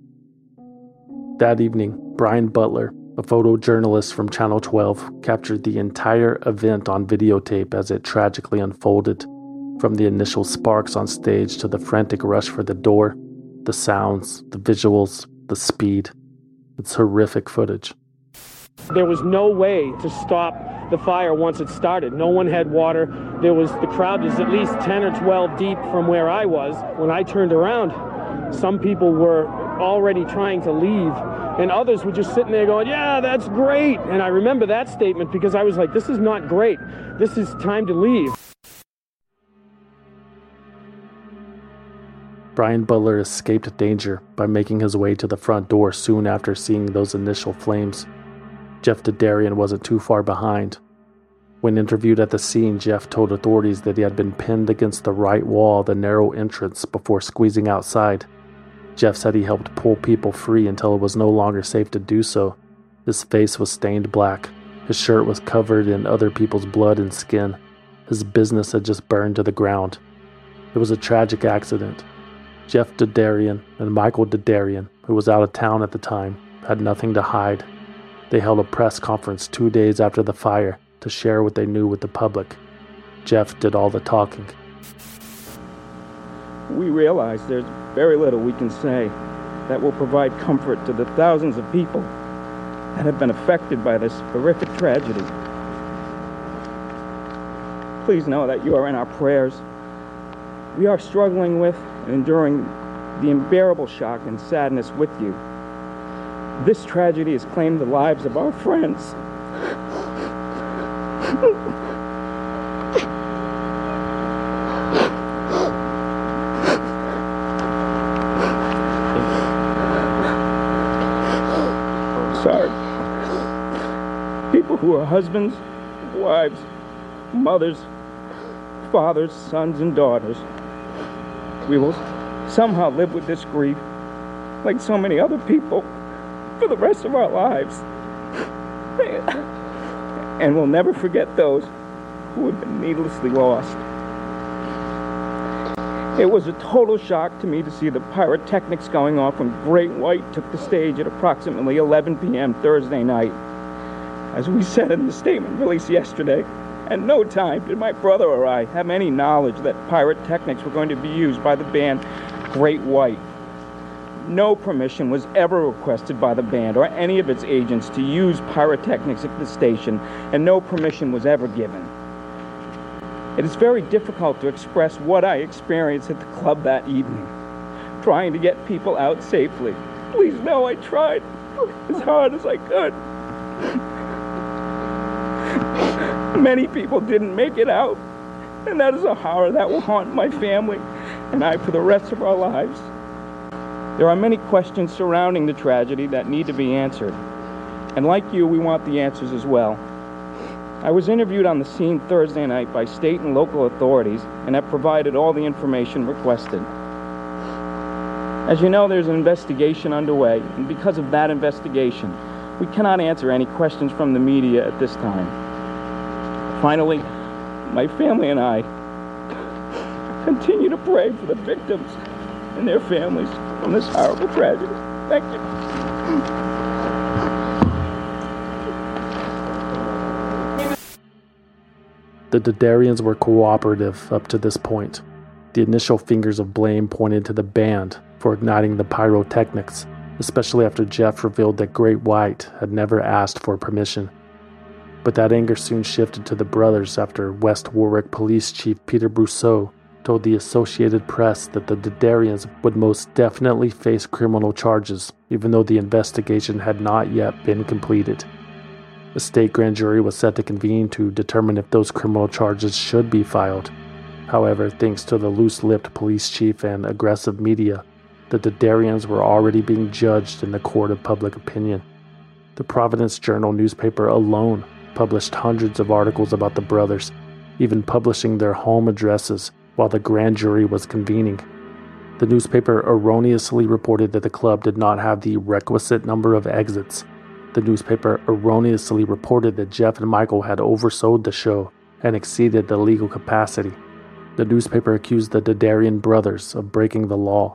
That evening, Brian Butler, a photojournalist from Channel 12, captured the entire event on videotape as it tragically unfolded. From the initial sparks on stage to the frantic rush for the door, the sounds, the visuals, the speed. It's horrific footage. There was no way to stop the fire once it started. No one had water. The crowd was at least 10 or 12 deep from where I was. When I turned around, some people were already trying to leave, and others were just sitting there going, "Yeah, that's great." And I remember that statement because I was like, this is not great. This is time to leave. Brian Butler escaped danger by making his way to the front door soon after seeing those initial flames. Jeff Dedarian wasn't too far behind. When interviewed at the scene, Jeff told authorities that he had been pinned against the right wall of the narrow entrance before squeezing outside. Jeff said he helped pull people free until it was no longer safe to do so. His face was stained black. His shirt was covered in other people's blood and skin. His business had just burned to the ground. It was a tragic accident. Jeff Dedarian and Michael Dedarian, who was out of town at the time, had nothing to hide. They held a press conference 2 days after the fire to share what they knew with the public. Jeff did all the talking. We realize there's very little we can say that will provide comfort to the thousands of people that have been affected by this horrific tragedy. Please know that you are in our prayers. We are struggling with and enduring the unbearable shock and sadness with you. This tragedy has claimed the lives of our friends. Sorry. People who are husbands, wives, mothers, fathers, sons, and daughters. We will somehow live with this grief, like so many other people, for the rest of our lives. And we'll never forget those who have been needlessly lost. It was a total shock to me to see the pyrotechnics going off when Great White took the stage at approximately 11 p.m. Thursday night. As we said in the statement released yesterday, at no time did my brother or I have any knowledge that pyrotechnics were going to be used by the band Great White. No permission was ever requested by the band or any of its agents to use pyrotechnics at the station, and no permission was ever given. It is very difficult to express what I experienced at the club that evening, trying to get people out safely. Please know I tried as hard as I could. Many people didn't make it out, and that is a horror that will haunt my family and I for the rest of our lives. There are many questions surrounding the tragedy that need to be answered, and like you, we want the answers as well. I was interviewed on the scene Thursday night by state and local authorities and have provided all the information requested. As you know, there's an investigation underway, and because of that investigation, we cannot answer any questions from the media at this time. Finally, my family and I continue to pray for the victims and their families from this horrible tragedy. Thank you. The Dadarians were cooperative up to this point. The initial fingers of blame pointed to the band for igniting the pyrotechnics, especially after Jeff revealed that Great White had never asked for permission. But that anger soon shifted to the brothers after West Warwick Police Chief Peter Brousseau told the Associated Press that the Dadarians would most definitely face criminal charges, even though the investigation had not yet been completed. A state grand jury was set to convene to determine if those criminal charges should be filed. However, thanks to the loose-lipped police chief and aggressive media, the Dadarians were already being judged in the court of public opinion. The Providence Journal newspaper alone published hundreds of articles about the brothers, even publishing their home addresses while the grand jury was convening. The newspaper erroneously reported that the club did not have the requisite number of exits. The newspaper erroneously reported that Jeff and Michael had oversold the show and exceeded the legal capacity. The newspaper accused the Dadarian brothers of breaking the law.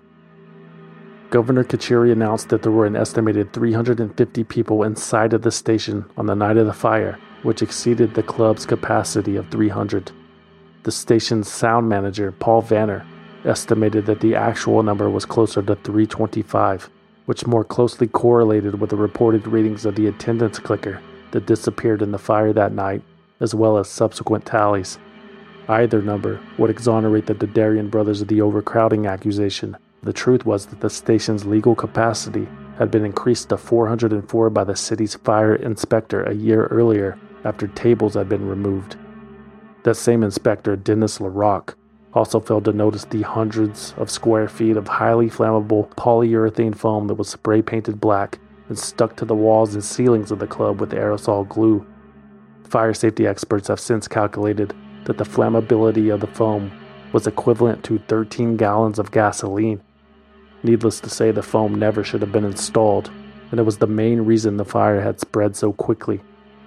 Governor Carcieri announced that there were an estimated 350 people inside of the station on the night of the fire, which exceeded the club's capacity of 300. The station's sound manager, Paul Vanner, estimated that the actual number was closer to 325, which more closely correlated with the reported readings of the attendance clicker that disappeared in the fire that night, as well as subsequent tallies. Either number would exonerate the Dadarian brothers of the overcrowding accusation. The truth was that the station's legal capacity had been increased to 404 by the city's fire inspector a year earlier after tables had been removed. That same inspector, Dennis LaRocque, also failed to notice the hundreds of square feet of highly flammable polyurethane foam that was spray-painted black and stuck to the walls and ceilings of the club with aerosol glue. Fire safety experts have since calculated that the flammability of the foam was equivalent to 13 gallons of gasoline. Needless to say, the foam never should have been installed, and it was the main reason the fire had spread so quickly.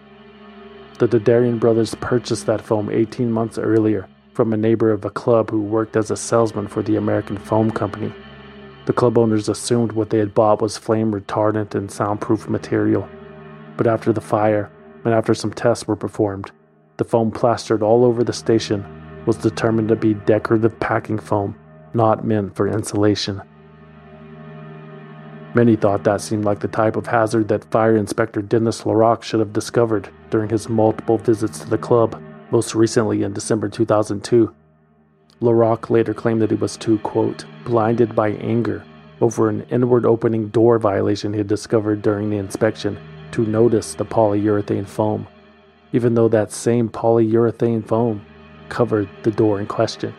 The Dadarian brothers purchased that foam 18 months earlier from a neighbor of a club who worked as a salesman for the American Foam Company. The club owners assumed what they had bought was flame retardant and soundproof material. But after the fire, and after some tests were performed, the foam plastered all over the station was determined to be decorative packing foam, not meant for insulation. Many thought that seemed like the type of hazard that Fire Inspector Dennis LaRocque should have discovered during his multiple visits to the club, most recently in December 2002. LaRocque later claimed that he was too, quote, blinded by anger over an inward opening door violation he had discovered during the inspection to notice the polyurethane foam, even though that same polyurethane foam covered the door in question.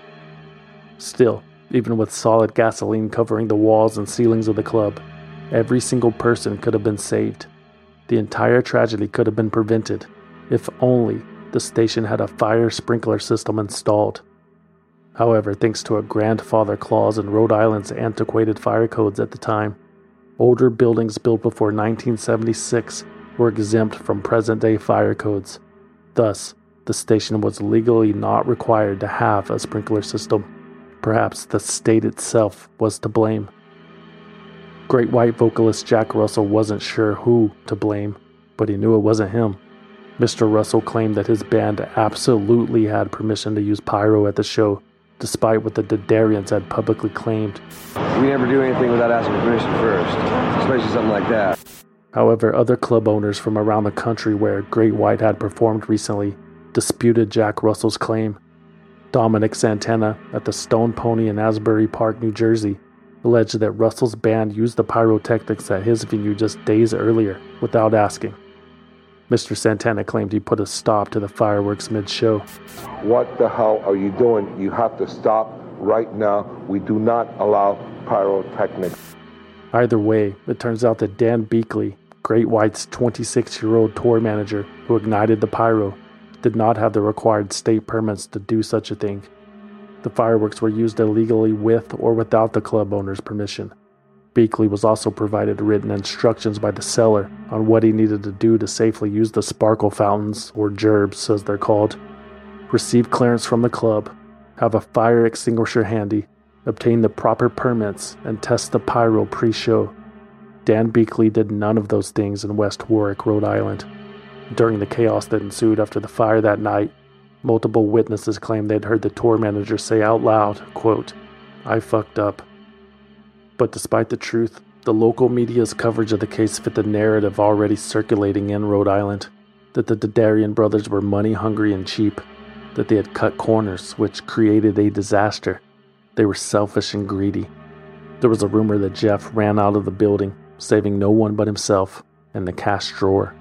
Still, even with solid gasoline covering the walls and ceilings of the club, every single person could have been saved. The entire tragedy could have been prevented if only the station had a fire sprinkler system installed. However, thanks to a grandfather clause in Rhode Island's antiquated fire codes at the time, older buildings built before 1976 were exempt from present-day fire codes. Thus, the station was legally not required to have a sprinkler system. Perhaps the state itself was to blame. Great White vocalist Jack Russell wasn't sure who to blame, but he knew it wasn't him. Mr. Russell claimed that his band absolutely had permission to use pyro at the show, despite what the Didarians had publicly claimed. We never do anything without asking permission first, especially something like that. However, other club owners from around the country where Great White had performed recently disputed Jack Russell's claim. Dominic Santana at the Stone Pony in Asbury Park, New Jersey, alleged that Russell's band used the pyrotechnics at his venue just days earlier without asking. Mr. Santana claimed he put a stop to the fireworks mid-show. What the hell are you doing? You have to stop right now. We do not allow pyrotechnics. Either way, it turns out that Dan Beakley, Great White's 26-year-old tour manager who ignited the pyro, did not have the required state permits to do such a thing. The fireworks were used illegally with or without the club owner's permission. Beakley was also provided written instructions by the seller on what he needed to do to safely use the sparkle fountains, or gerbs as they're called, receive clearance from the club, have a fire extinguisher handy, obtain the proper permits, and test the pyro pre-show. Dan Beakley did none of those things in West Warwick, Rhode Island. During the chaos that ensued after the fire that night, multiple witnesses claimed they'd heard the tour manager say out loud, quote, "I fucked up." But despite the truth, the local media's coverage of the case fit the narrative already circulating in Rhode Island, that the Didarian brothers were money-hungry and cheap, that they had cut corners, which created a disaster. They were selfish and greedy. There was a rumor that Jeff ran out of the building, saving no one but himself and the cash drawer.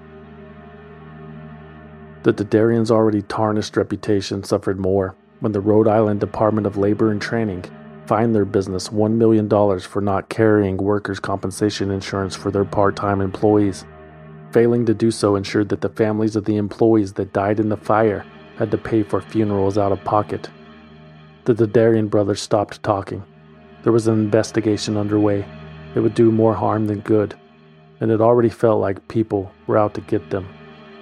The Didarians' already tarnished reputation suffered more when the Rhode Island Department of Labor and Training fined their business $1 million for not carrying workers' compensation insurance for their part-time employees. Failing to do so ensured that the families of the employees that died in the fire had to pay for funerals out of pocket. The Didarian brothers stopped talking. There was an investigation underway. It would do more harm than good, and it already felt like people were out to get them.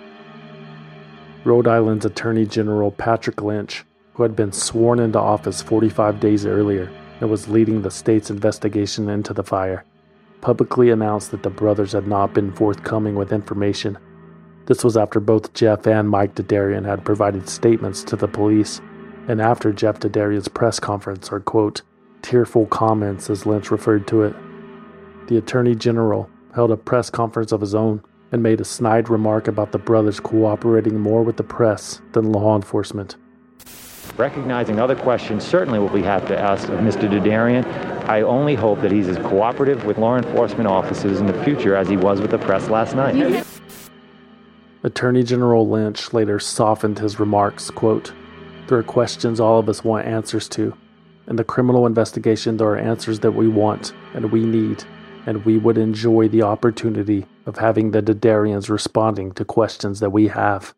Rhode Island's Attorney General Patrick Lynch, who had been sworn into office 45 days earlier and was leading the state's investigation into the fire, publicly announced that the brothers had not been forthcoming with information. This was after both Jeff and Mike Didarian had provided statements to the police, and after Jeff Didarian's press conference, or quote, tearful comments as Lynch referred to it. The Attorney General held a press conference of his own and made a snide remark about the brothers cooperating more with the press than law enforcement. Recognizing other questions certainly will be have to ask of Mr. Didarian. I only hope that he's as cooperative with law enforcement officers in the future as he was with the press last night. Attorney General Lynch later softened his remarks, quote, "There are questions all of us want answers to. In the criminal investigation, there are answers that we want and we need, and we would enjoy the opportunity of having the Didarians responding to questions that we have."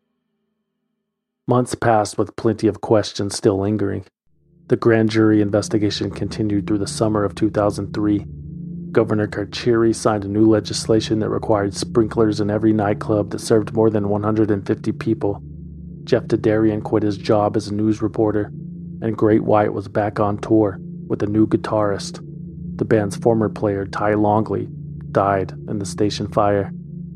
Months passed with plenty of questions still lingering. The grand jury investigation continued through the summer of 2003. Governor Carcieri signed a new legislation that required sprinklers in every nightclub that served more than 150 people. Jeff Didarian quit his job as a news reporter, and Great White was back on tour with a new guitarist. The band's former player, Ty Longley, died in the station fire.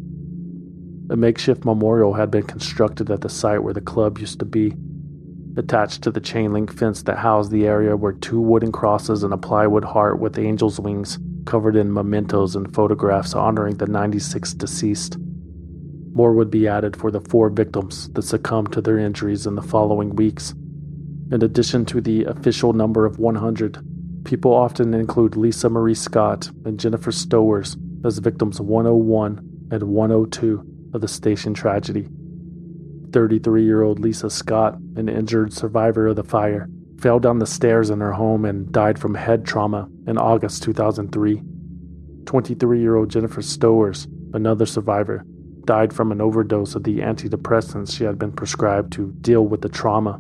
A makeshift memorial had been constructed at the site where the club used to be. Attached to the chain link fence that housed the area were two wooden crosses and a plywood heart with angels' wings, covered in mementos and photographs honoring the 96 deceased. More would be added for the 4 victims that succumbed to their injuries in the following weeks. In addition to the official number of 100, people often include Lisa Marie Scott and Jennifer Stowers as victims 101 and 102 of the station tragedy. 33-year-old Lisa Scott, an injured survivor of the fire, fell down the stairs in her home and died from head trauma in August 2003. 23-year-old Jennifer Stowers, another survivor, died from an overdose of the antidepressants she had been prescribed to deal with the trauma.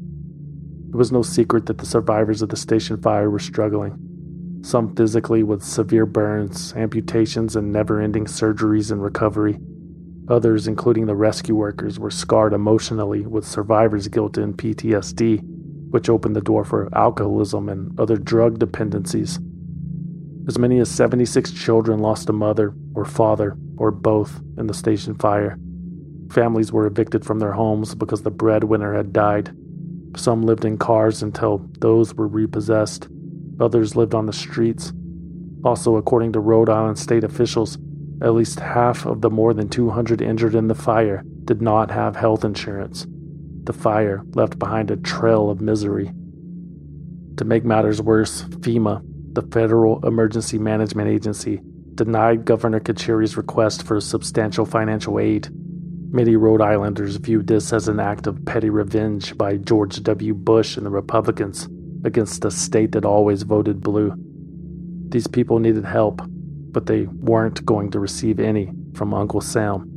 It was no secret that the survivors of the station fire were struggling, some physically with severe burns, amputations, and never-ending surgeries and recovery. Others, including the rescue workers, were scarred emotionally with survivor's guilt and PTSD, which opened the door for alcoholism and other drug dependencies. As many as 76 children lost a mother or father or both in the station fire. Families were evicted from their homes because the breadwinner had died. Some lived in cars until those were repossessed. Others lived on the streets. Also, according to Rhode Island state officials, at least half of the more than 200 injured in the fire did not have health insurance. The fire left behind a trail of misery. To make matters worse, FEMA, the Federal Emergency Management Agency, denied Governor Carcieri's request for substantial financial aid. Many Rhode Islanders viewed this as an act of petty revenge by George W. Bush and the Republicans against a state that always voted blue. These people needed help, but they weren't going to receive any from Uncle Sam.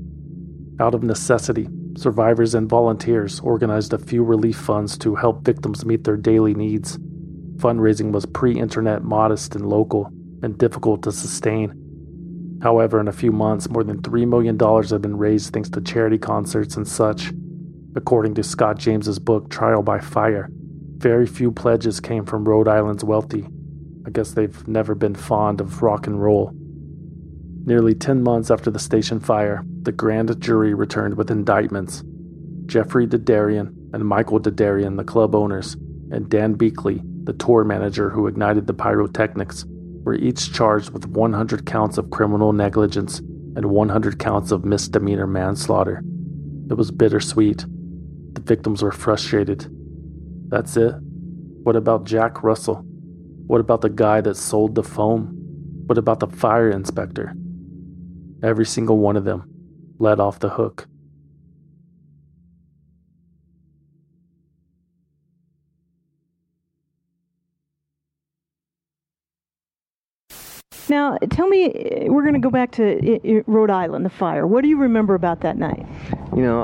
Out of necessity, survivors and volunteers organized a few relief funds to help victims meet their daily needs. Fundraising was pre-internet, modest and local, and difficult to sustain. However, in a few months, more than $3 million had been raised thanks to charity concerts and such. According to Scott James's book, Trial by Fire, very few pledges came from Rhode Island's wealthy. I guess they've never been fond of rock and roll. Nearly 10 months after the station fire, the grand jury returned with indictments. Jeffrey Dedarian and Michael Dedarian, the club owners, and Dan Beakley, the tour manager who ignited the pyrotechnics, were each charged with 100 counts of criminal negligence and 100 counts of misdemeanor manslaughter. It was bittersweet. The victims were frustrated. That's it? What about Jack Russell? What about the guy that sold the foam? What about the fire inspector? Every single one of them let off the hook. Now, tell me, we're going to go back to Rhode Island, the fire. What do you remember about that night? You know,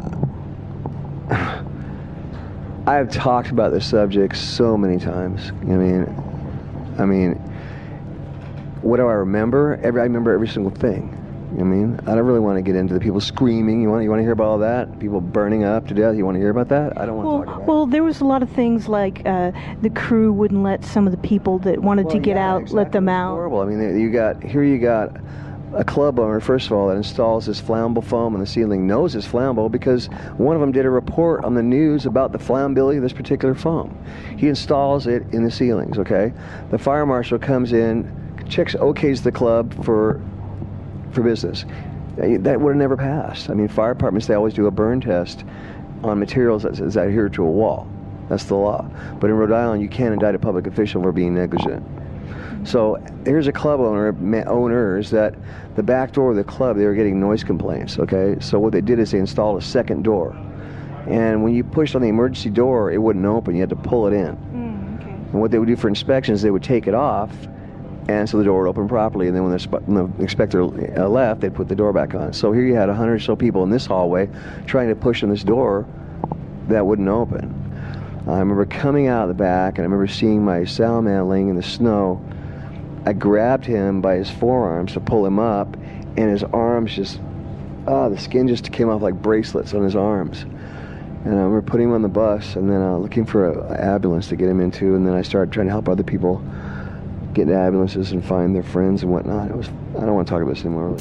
I've talked about this subject so many times. I mean, what do I remember? I remember every single thing. I mean, I don't really want to get into the people screaming. You want to hear about all that? People burning up to death. You want to hear about that? I don't want to talk about that. Well, there was a lot of things like the crew wouldn't let some of the people that wanted to get out, exactly. Let them out. Horrible. I mean, you got a club owner, first of all, that installs this flammable foam in the ceiling, knows it's flammable because one of them did a report on the news about the flammability of this particular foam. He installs it in the ceilings, okay? The fire marshal comes in, okays the club for business. That would have never passed. I mean, fire departments, they always do a burn test on materials that adhere to a wall. That's the law. But in Rhode Island, you can't indict a public official for being negligent. So here's a club owners that the back door of the club, they were getting noise complaints, okay? So what they did is they installed a second door. And when you pushed on the emergency door, it wouldn't open. You had to pull it in. Okay. And what they would do for inspections, they would take it off, and so the door would open properly. And then when the inspector left, they'd put the door back on. So here you had 100 or so people in this hallway trying to push on this door that wouldn't open. I remember coming out of the back, and I remember seeing my sound man laying in the snow. I grabbed him by his forearms to pull him up, and his arms the skin just came off like bracelets on his arms. And I remember putting him on the bus, and then looking for an ambulance to get him into, and then I started trying to help other people get into ambulances and find their friends and whatnot. I don't want to talk about this anymore.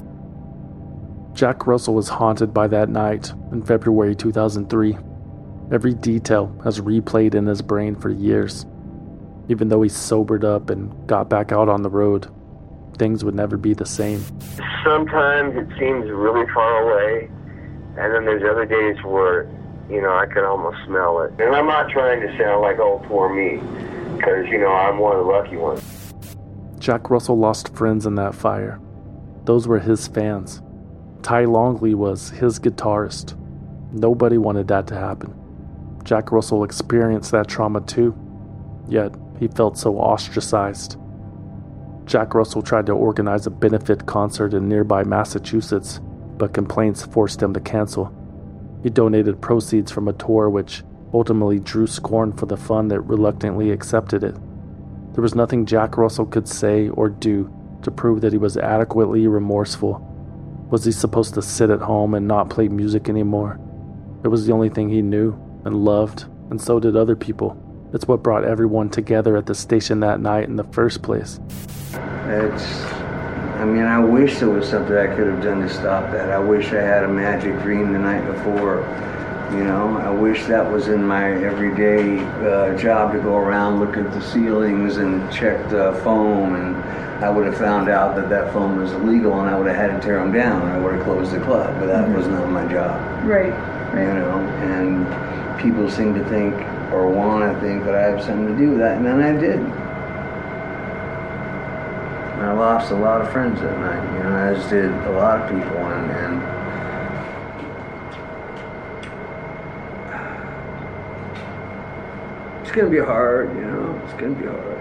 Jack Russell was haunted by that night in February 2003. Every detail has replayed in his brain for years. Even though he sobered up and got back out on the road, things would never be the same. Sometimes it seems really far away, and then there's other days where, I can almost smell it. And I'm not trying to sound like, oh, poor me, because, I'm one of the lucky ones. Jack Russell lost friends in that fire. Those were his fans. Ty Longley was his guitarist. Nobody wanted that to happen. Jack Russell experienced that trauma too, yet he felt so ostracized. Jack Russell tried to organize a benefit concert in nearby Massachusetts, but complaints forced him to cancel. He donated proceeds from a tour which ultimately drew scorn for the fund that reluctantly accepted it. There was nothing Jack Russell could say or do to prove that he was adequately remorseful. Was he supposed to sit at home and not play music anymore? It was the only thing he knew and loved, and so did other people. It's what brought everyone together at the station that night in the first place. I wish there was something I could have done to stop that. I wish I had a magic dream the night before. I wish that was in my everyday job to go around, look at the ceilings and check the foam, and I would have found out that foam was illegal and I would have had to tear them down and I would have closed the club, but that was not my job. Right. And people seem to think or want to think that I have something to do with that, and then I did. I lost a lot of friends that night, as did a lot of people, and it's going to be hard, it's going to be hard.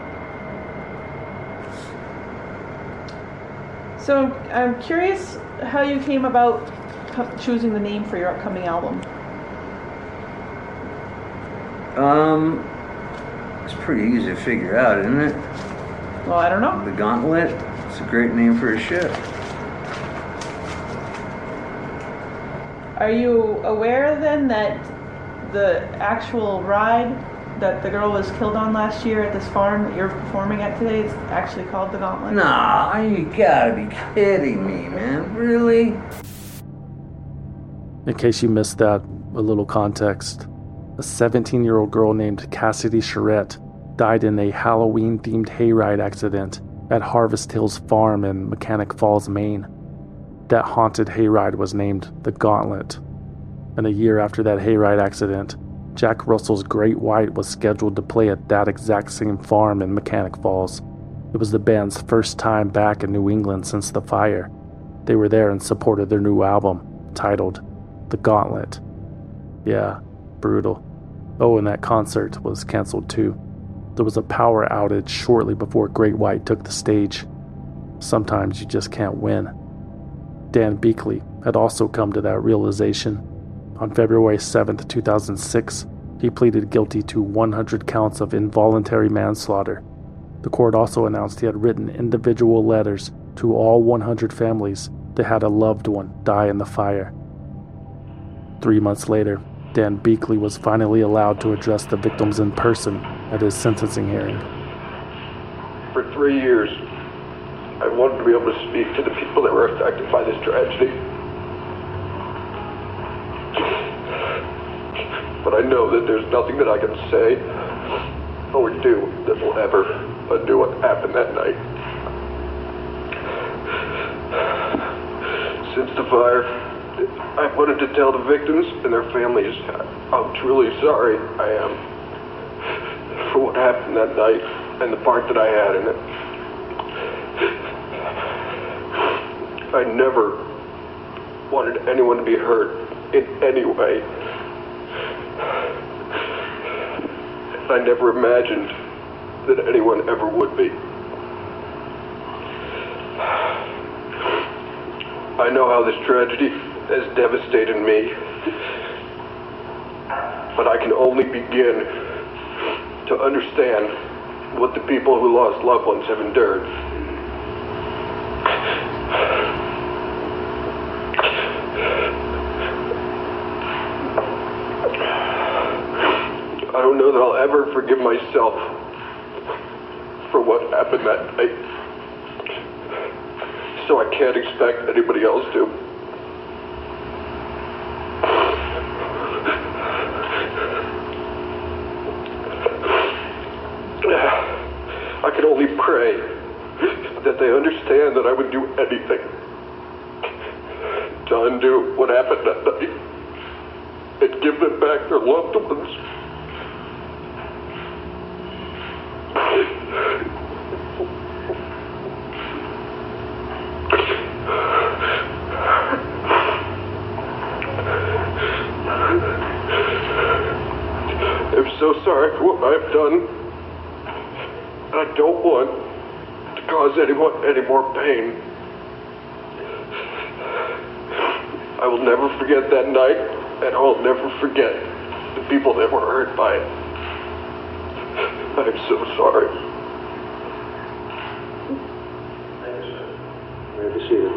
So I'm curious how you came about choosing the name for your upcoming album. It's pretty easy to figure out, isn't it? Well, I don't know. The Gauntlet. It's a great name for a ship. Are you aware then that the actual ride that the girl was killed on last year at this farm that you're performing at today is actually called the Gauntlet? Nah, you gotta be kidding me, man. Really? In case you missed that, a little context. A 17-year-old girl named Cassidy Charette died in a Halloween-themed hayride accident at Harvest Hills Farm in Mechanic Falls, Maine. That haunted hayride was named the Gauntlet. And a year after that hayride accident, Jack Russell's Great White was scheduled to play at that exact same farm in Mechanic Falls. It was the band's first time back in New England since the fire. They were there in support of their new album, titled The Gauntlet. Yeah, brutal. Oh, and that concert was canceled too. There was a power outage shortly before Great White took the stage. Sometimes you just can't win. Dan Beakley had also come to that realization. On February 7th, 2006, he pleaded guilty to 100 counts of involuntary manslaughter. The court also announced he had written individual letters to all 100 families that had a loved one die in the fire. 3 months later, Dan Beakley was finally allowed to address the victims in person at his sentencing hearing. For 3 years, I wanted to be able to speak to the people that were affected by this tragedy. But I know that there's nothing that I can say or do that will ever undo what happened that night. Since the fire, I wanted to tell the victims and their families how truly sorry I am for what happened that night and the part that I had in it. I never wanted anyone to be hurt in any way. I never imagined that anyone ever would be. I know how this tragedy has devastated me, but I can only begin to understand what the people who lost loved ones have endured. I don't know that I'll ever forgive myself for what happened that night, so I can't expect anybody else to. understand that I would do anything to undo what happened that night and give them back their loved ones. I'm so sorry for what I've done. I don't want to cause anyone any more pain. I will never forget that night, and I will never forget the people that were hurt by it. I'm so sorry. May I be seated?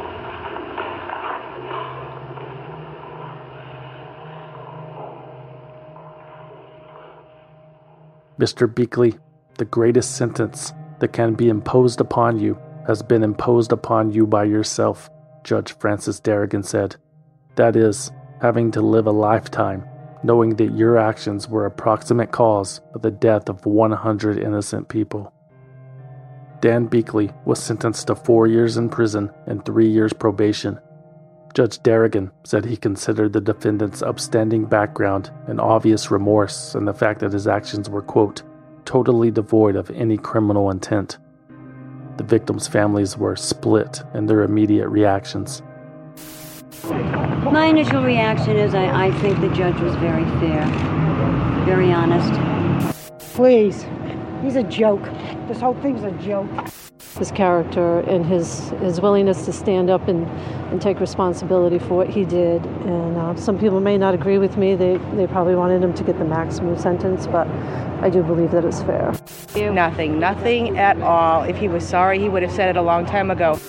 Mr. Beakley, the greatest sentence that can be imposed upon you has been imposed upon you by yourself, Judge Francis Darrigan said. That is, having to live a lifetime knowing that your actions were a proximate cause of the death of 100 innocent people. Dan Beakley was sentenced to 4 years in prison and 3 years probation. Judge Darrigan said he considered the defendant's upstanding background and obvious remorse and the fact that his actions were, quote, totally devoid of any criminal intent. The victims' families were split in their immediate reactions. My initial reaction is I think the judge was very fair, very honest. Please, he's a joke. This whole thing's a joke. His character and his willingness to stand up and take responsibility for what he did. And some people may not agree with me. They probably wanted him to get the maximum sentence, but I do believe that it's fair. Nothing at all. If he was sorry, he would have said it a long time ago.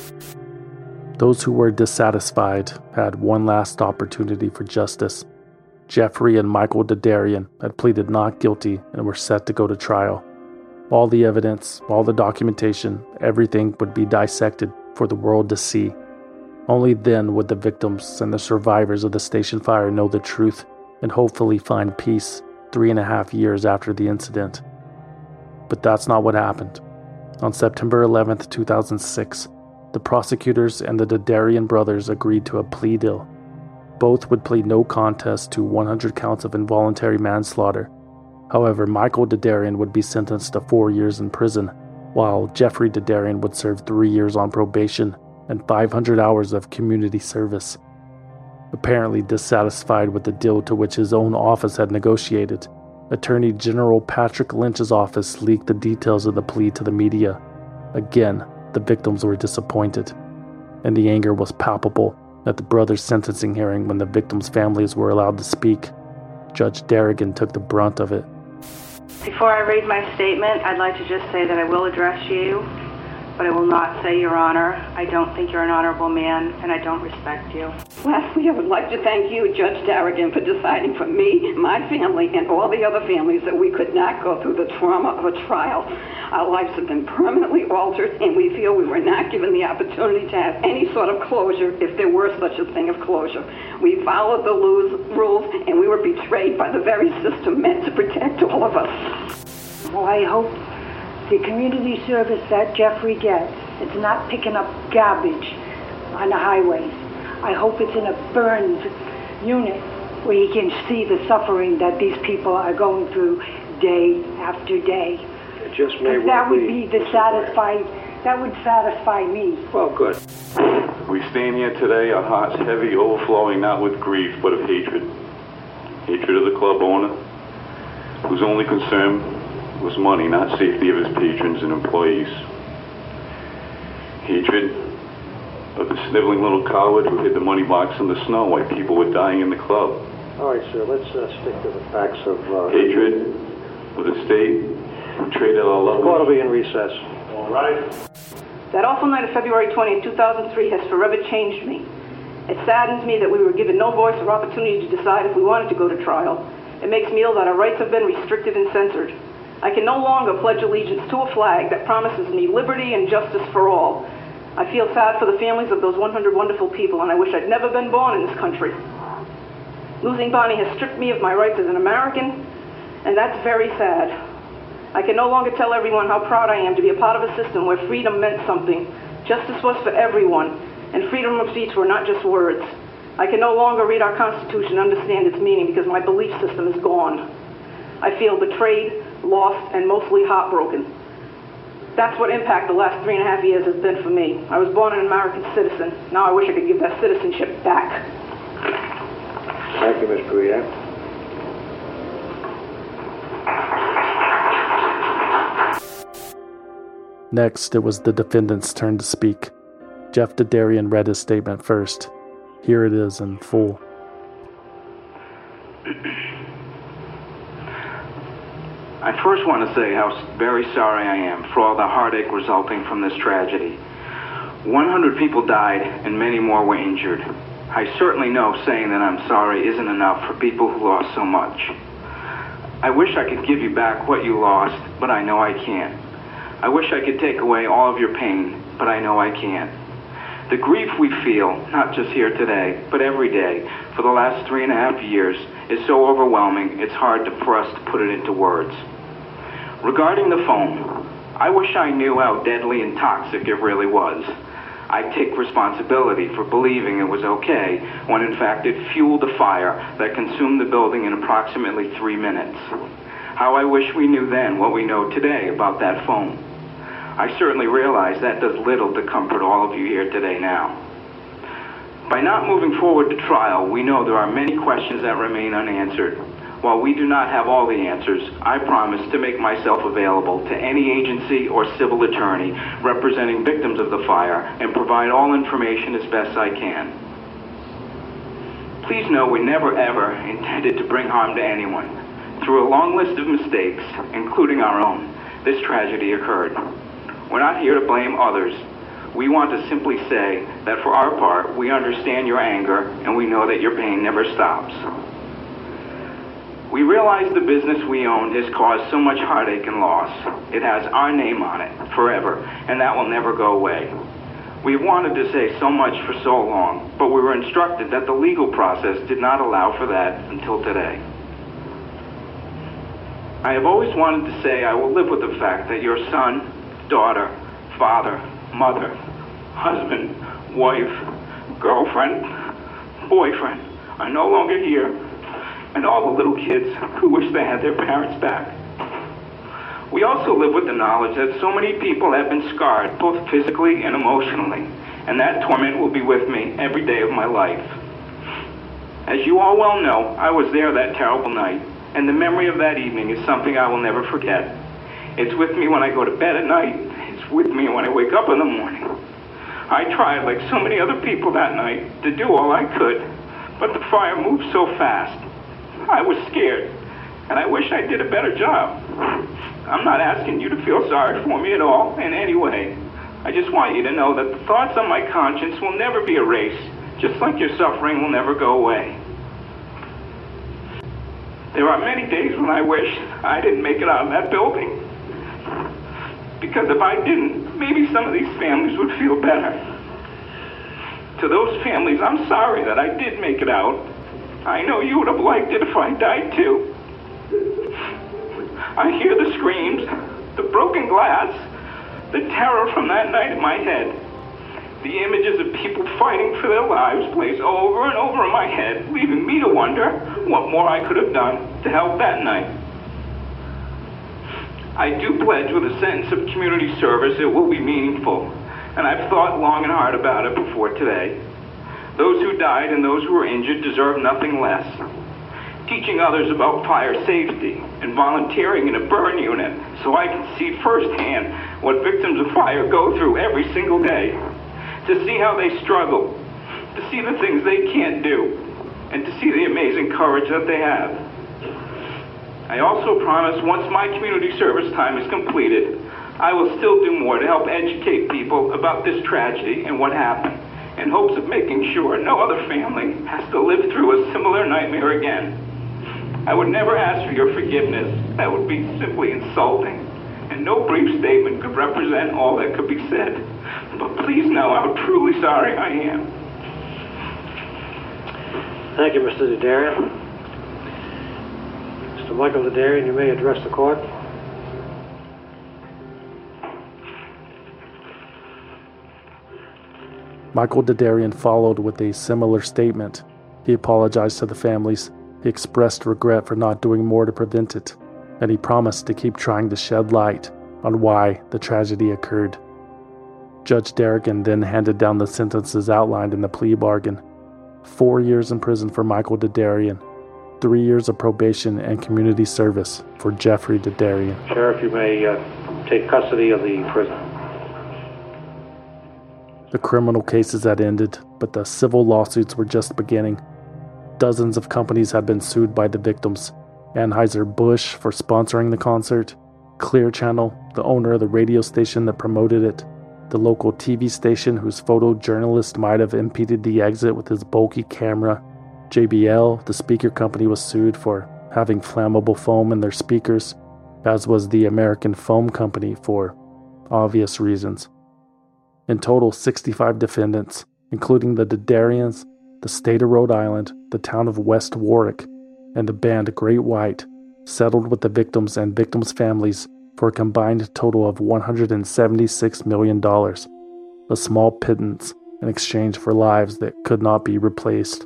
Those who were dissatisfied had one last opportunity for justice. Jeffrey and Michael Dedarian had pleaded not guilty and were set to go to trial. All the evidence, all the documentation, everything would be dissected for the world to see. Only then would the victims and the survivors of the station fire know the truth and hopefully find peace 3.5 years after the incident. But that's not what happened. On September 11th, 2006, the prosecutors and the Dedarian brothers agreed to a plea deal. Both would plead no contest to 100 counts of involuntary manslaughter. However, Michael Dedarian would be sentenced to 4 years in prison, while Jeffrey Dedarian would serve 3 years on probation and 500 hours of community service. Apparently dissatisfied with the deal to which his own office had negotiated, Attorney General Patrick Lynch's office leaked the details of the plea to the media. Again, the victims were disappointed, and the anger was palpable at the brothers' sentencing hearing when the victims' families were allowed to speak. Judge Darrigan took the brunt of it. Before I read my statement, I'd like to just say that I will address you, but I will not say Your Honor. I don't think you're an honorable man, and I don't respect you. Lastly, I would like to thank you, Judge Darrigan, for deciding for me, my family, and all the other families that we could not go through the trauma of a trial. Our lives have been permanently altered, and we feel we were not given the opportunity to have any sort of closure if there were such a thing of closure. We followed the rules, and we were betrayed by the very system meant to protect all of us. Well, I hope the community service that Jeffrey gets, it's not picking up garbage on the highways. I hope it's in a burns unit where he can see the suffering that these people are going through day after day. It just may that would be that would satisfy me. Well, good. We stand here today, our hearts heavy, overflowing not with grief, but of hatred. Hatred of the club owner, whose only concern was money, not safety of his patrons and employees. Hatred of the sniveling little coward who hid the money box in the snow while people were dying in the club. All right, sir, let's stick to the facts of... Hatred of the state who traded our love... The court will be in recess. All right. That awful night of February 20th, 2003 has forever changed me. It saddens me that we were given no voice or opportunity to decide if we wanted to go to trial. It makes me ill that our rights have been restricted and censored. I can no longer pledge allegiance to a flag that promises me liberty and justice for all. I feel sad for the families of those 100 wonderful people, and I wish I'd never been born in this country. Losing Bonnie has stripped me of my rights as an American, and that's very sad. I can no longer tell everyone how proud I am to be a part of a system where freedom meant something. Justice was for everyone, and freedom of speech were not just words. I can no longer read our Constitution and understand its meaning because my belief system is gone. I feel betrayed, lost, and mostly heartbroken. That's what impact the last 3.5 years has been for me. I was born an American citizen. Now I wish I could give that citizenship back. Thank you, Ms. Guia. Next, it was the defendant's turn to speak. Jeff Dedarian read his statement first. Here it is in full. I first want to say how very sorry I am for all the heartache resulting from this tragedy. 100 people died and many more were injured. I certainly know saying that I'm sorry isn't enough for people who lost so much. I wish I could give you back what you lost, but I know I can't. I wish I could take away all of your pain, but I know I can't. The grief we feel, not just here today, but every day, for the last 3.5 years, is so overwhelming it's hard for us to put it into words. Regarding the phone, I wish I knew how deadly and toxic it really was. I take responsibility for believing it was okay, when in fact it fueled a fire that consumed the building in approximately 3 minutes. How I wish we knew then what we know today about that phone. I certainly realize that does little to comfort all of you here today now. By not moving forward to trial, we know there are many questions that remain unanswered. While we do not have all the answers, I promise to make myself available to any agency or civil attorney representing victims of the fire and provide all information as best I can. Please know we never ever intended to bring harm to anyone. Through a long list of mistakes, including our own, this tragedy occurred. We're not here to blame others. We want to simply say that for our part, we understand your anger and we know that your pain never stops. We realize the business we own has caused so much heartache and loss. It has our name on it forever, and that will never go away. We've wanted to say so much for so long, but we were instructed that the legal process did not allow for that until today. I have always wanted to say I will live with the fact that your son, daughter, father, mother, husband, wife, girlfriend, boyfriend are no longer here, and all the little kids who wish they had their parents back. We also live with the knowledge that so many people have been scarred, both physically and emotionally, and that torment will be with me every day of my life. As you all well know, I was there that terrible night, and the memory of that evening is something I will never forget. It's with me when I go to bed at night. It's with me when I wake up in the morning. I tried, like so many other people that night, to do all I could, but the fire moved so fast. I was scared, and I wish I did a better job. I'm not asking you to feel sorry for me at all, in any way. I just want you to know that the thoughts on my conscience will never be erased, just like your suffering will never go away. There are many days when I wish I didn't make it out of that building. Because if I didn't, maybe some of these families would feel better. To those families, I'm sorry that I did make it out. I know you would have liked it if I died too. I hear the screams, the broken glass, the terror from that night in my head. The images of people fighting for their lives plays over and over in my head, leaving me to wonder what more I could have done to help that night. I do pledge with a sentence of community service it will be meaningful, and I've thought long and hard about it before today. Those who died and those who were injured deserve nothing less. Teaching others about fire safety and volunteering in a burn unit so I can see firsthand what victims of fire go through every single day. To see how they struggle, to see the things they can't do, and to see the amazing courage that they have. I also promise once my community service time is completed, I will still do more to help educate people about this tragedy and what happened, in hopes of making sure no other family has to live through a similar nightmare again. I would never ask for your forgiveness. That would be simply insulting, and no brief statement could represent all that could be said. But please know how truly sorry I am. Thank you, Mr. Dedarian. Mr. Michael Dedarian, you may address the court. Michael Dedarian followed with a similar statement. He apologized to the families, he expressed regret for not doing more to prevent it, and he promised to keep trying to shed light on why the tragedy occurred. Judge Darrigan then handed down the sentences outlined in the plea bargain. 4 years in prison for Michael Dedarian, 3 years of probation and community service for Jeffrey Dedarian. Sheriff, you may take custody of the prisoner. The criminal cases had ended, but the civil lawsuits were just beginning. Dozens of companies had been sued by the victims. Anheuser-Busch for sponsoring the concert, Clear Channel, the owner of the radio station that promoted it, the local TV station whose photojournalist might have impeded the exit with his bulky camera, JBL, the speaker company, was sued for having flammable foam in their speakers, as was the American Foam Company for obvious reasons. In total, 65 defendants, including the Dedarians, the state of Rhode Island, the town of West Warwick, and the band Great White, settled with the victims and victims' families for a combined total of $176 million, a small pittance in exchange for lives that could not be replaced.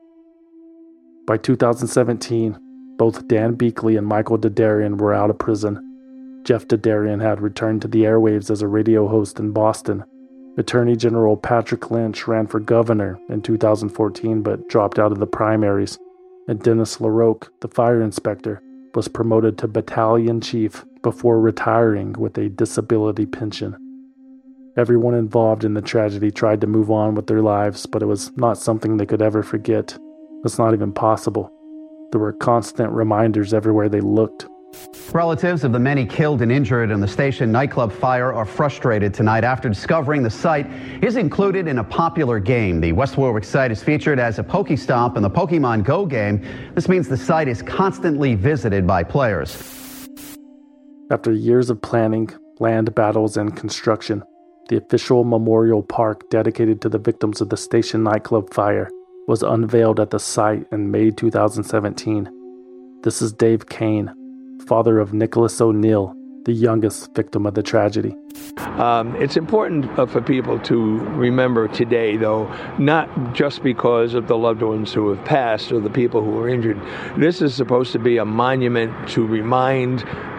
By 2017, both Dan Beakley and Michael Dedarian were out of prison. Jeff Dedarian had returned to the airwaves as a radio host in Boston. Attorney General Patrick Lynch ran for governor in 2014 but dropped out of the primaries, and Dennis LaRocque, the fire inspector, was promoted to battalion chief before retiring with a disability pension. Everyone involved in the tragedy tried to move on with their lives, but it was not something they could ever forget. It's not even possible. There were constant reminders everywhere they looked. Relatives of the many killed and injured in the station nightclub fire are frustrated tonight after discovering the site is included in a popular game. The West Warwick site is featured as a Pokestop in the Pokemon Go game. This means the site is constantly visited by players. After years of planning, land battles, and construction, the official memorial park dedicated to the victims of the station nightclub fire was unveiled at the site in May 2017. This is Dave Kane, father of Nicholas O'Neill, the youngest victim of the tragedy. It's important for people to remember today, though, not just because of the loved ones who have passed or the people who were injured. This is supposed to be a monument to remind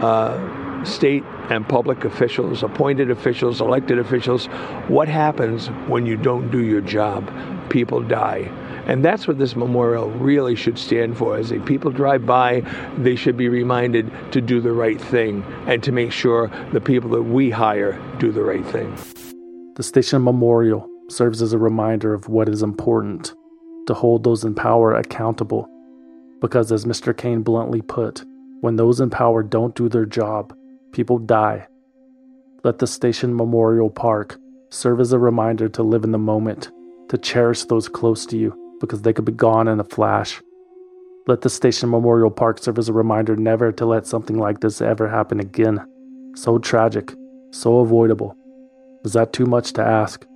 state and public officials, appointed officials, elected officials, what happens when you don't do your job. People die. And that's what this memorial really should stand for. As people drive by, they should be reminded to do the right thing and to make sure the people that we hire do the right thing. The station memorial serves as a reminder of what is important, to hold those in power accountable. Because as Mr. Kane bluntly put, when those in power don't do their job, people die. Let the station memorial park serve as a reminder to live in the moment, to cherish those close to you, because they could be gone in a flash. Let the station memorial park serve as a reminder never to let something like this ever happen again. So tragic, so avoidable. Is that too much to ask?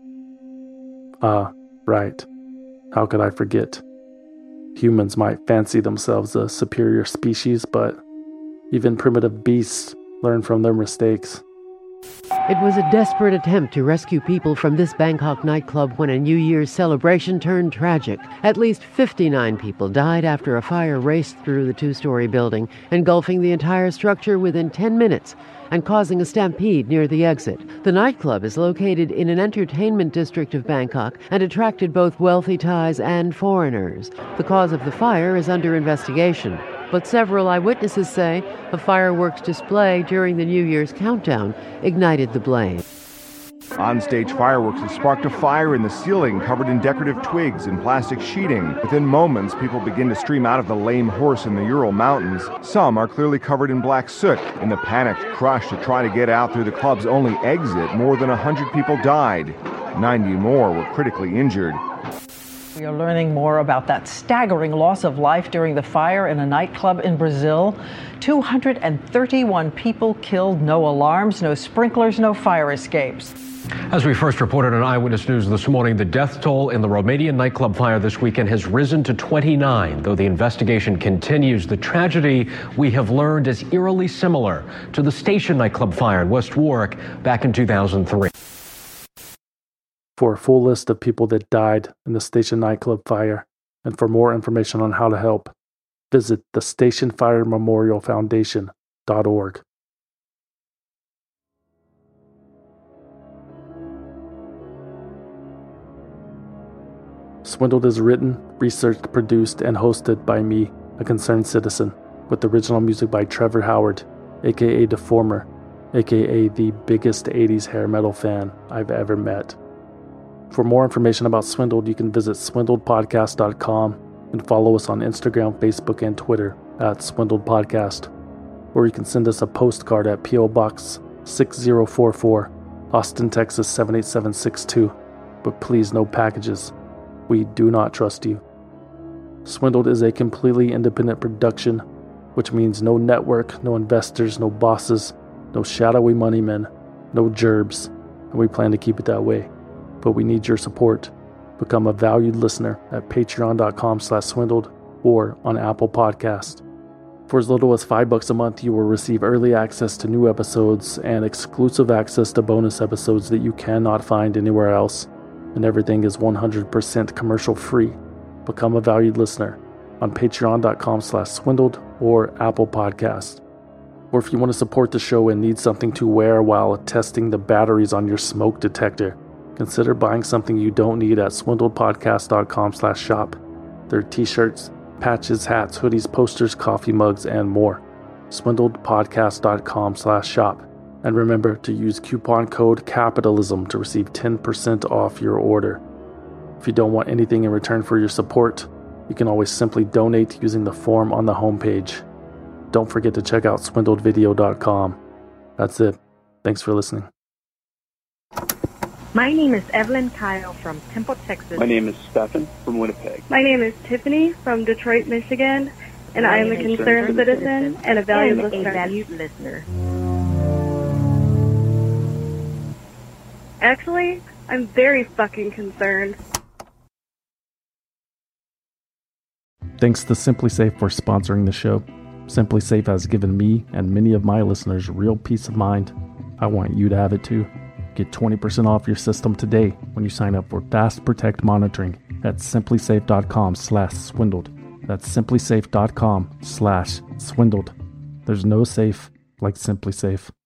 Right. How could I forget? Humans might fancy themselves a superior species, but even primitive beasts learn from their mistakes. It was a desperate attempt to rescue people from this Bangkok nightclub when a New Year's celebration turned tragic. At least 59 people died after a fire raced through the two-story building, engulfing the entire structure within 10 minutes and causing a stampede near the exit. The nightclub is located in an entertainment district of Bangkok and attracted both wealthy Thais and foreigners. The cause of the fire is under investigation, but several eyewitnesses say a fireworks display during the New Year's countdown ignited the blaze. On-stage fireworks have sparked a fire in the ceiling covered in decorative twigs and plastic sheeting. Within moments, people begin to stream out of the Lame Horse in the Ural Mountains. Some are clearly covered in black soot. In the panicked rush to try to get out through the club's only exit, more than 100 people died. 90 more were critically injured. We are learning more about that staggering loss of life during the fire in a nightclub in Brazil. 231 people killed, no alarms, no sprinklers, no fire escapes. As we first reported on Eyewitness News this morning, the death toll in the Romanian nightclub fire this weekend has risen to 29. Though the investigation continues, the tragedy, we have learned, is eerily similar to the station nightclub fire in West Warwick back in 2003. For a full list of people that died in the Station nightclub fire, and for more information on how to help, visit the Station Fire Memorial Foundation.org. Swindled is written, researched, produced, and hosted by me, a concerned citizen, with original music by Trevor Howard, aka Deformer, aka the biggest 80s hair metal fan I've ever met. For more information about Swindled, you can visit swindledpodcast.com and follow us on Instagram, Facebook, and Twitter at Swindled Podcast. Or you can send us a postcard at P.O. Box 6044, Austin, Texas 78762. But please, no packages. We do not trust you. Swindled is a completely independent production, which means no network, no investors, no bosses, no shadowy money men, no gerbs, and we plan to keep it that way. But we need your support. Become a valued listener at patreon.com/swindled or on Apple Podcast. For as little as $5 a month, you will receive early access to new episodes and exclusive access to bonus episodes that you cannot find anywhere else. And everything is 100% commercial free. Become a valued listener on patreon.com/swindled or Apple Podcast. Or if you want to support the show and need something to wear while testing the batteries on your smoke detector, consider buying something you don't need at swindledpodcast.com/shop. There are t-shirts, patches, hats, hoodies, posters, coffee mugs, and more. swindledpodcast.com/shop. And remember to use coupon code CAPITALISM to receive 10% off your order. If you don't want anything in return for your support, you can always simply donate using the form on the homepage. Don't forget to check out swindledvideo.com. That's it. Thanks for listening. My name is Evelyn Kyle from Temple, Texas. My name is Stephen from Winnipeg. My name is Tiffany from Detroit, Michigan, and I am a concerned citizen and a valued listener. Actually, I'm very fucking concerned. Thanks to Simply Safe for sponsoring the show. Simply Safe has given me and many of my listeners real peace of mind. I want you to have it too. Get 20% off your system today when you sign up for Fast Protect monitoring at simplysafe.com/swindled. That's simplysafe.com/swindled. There's no safe like Simply Safe.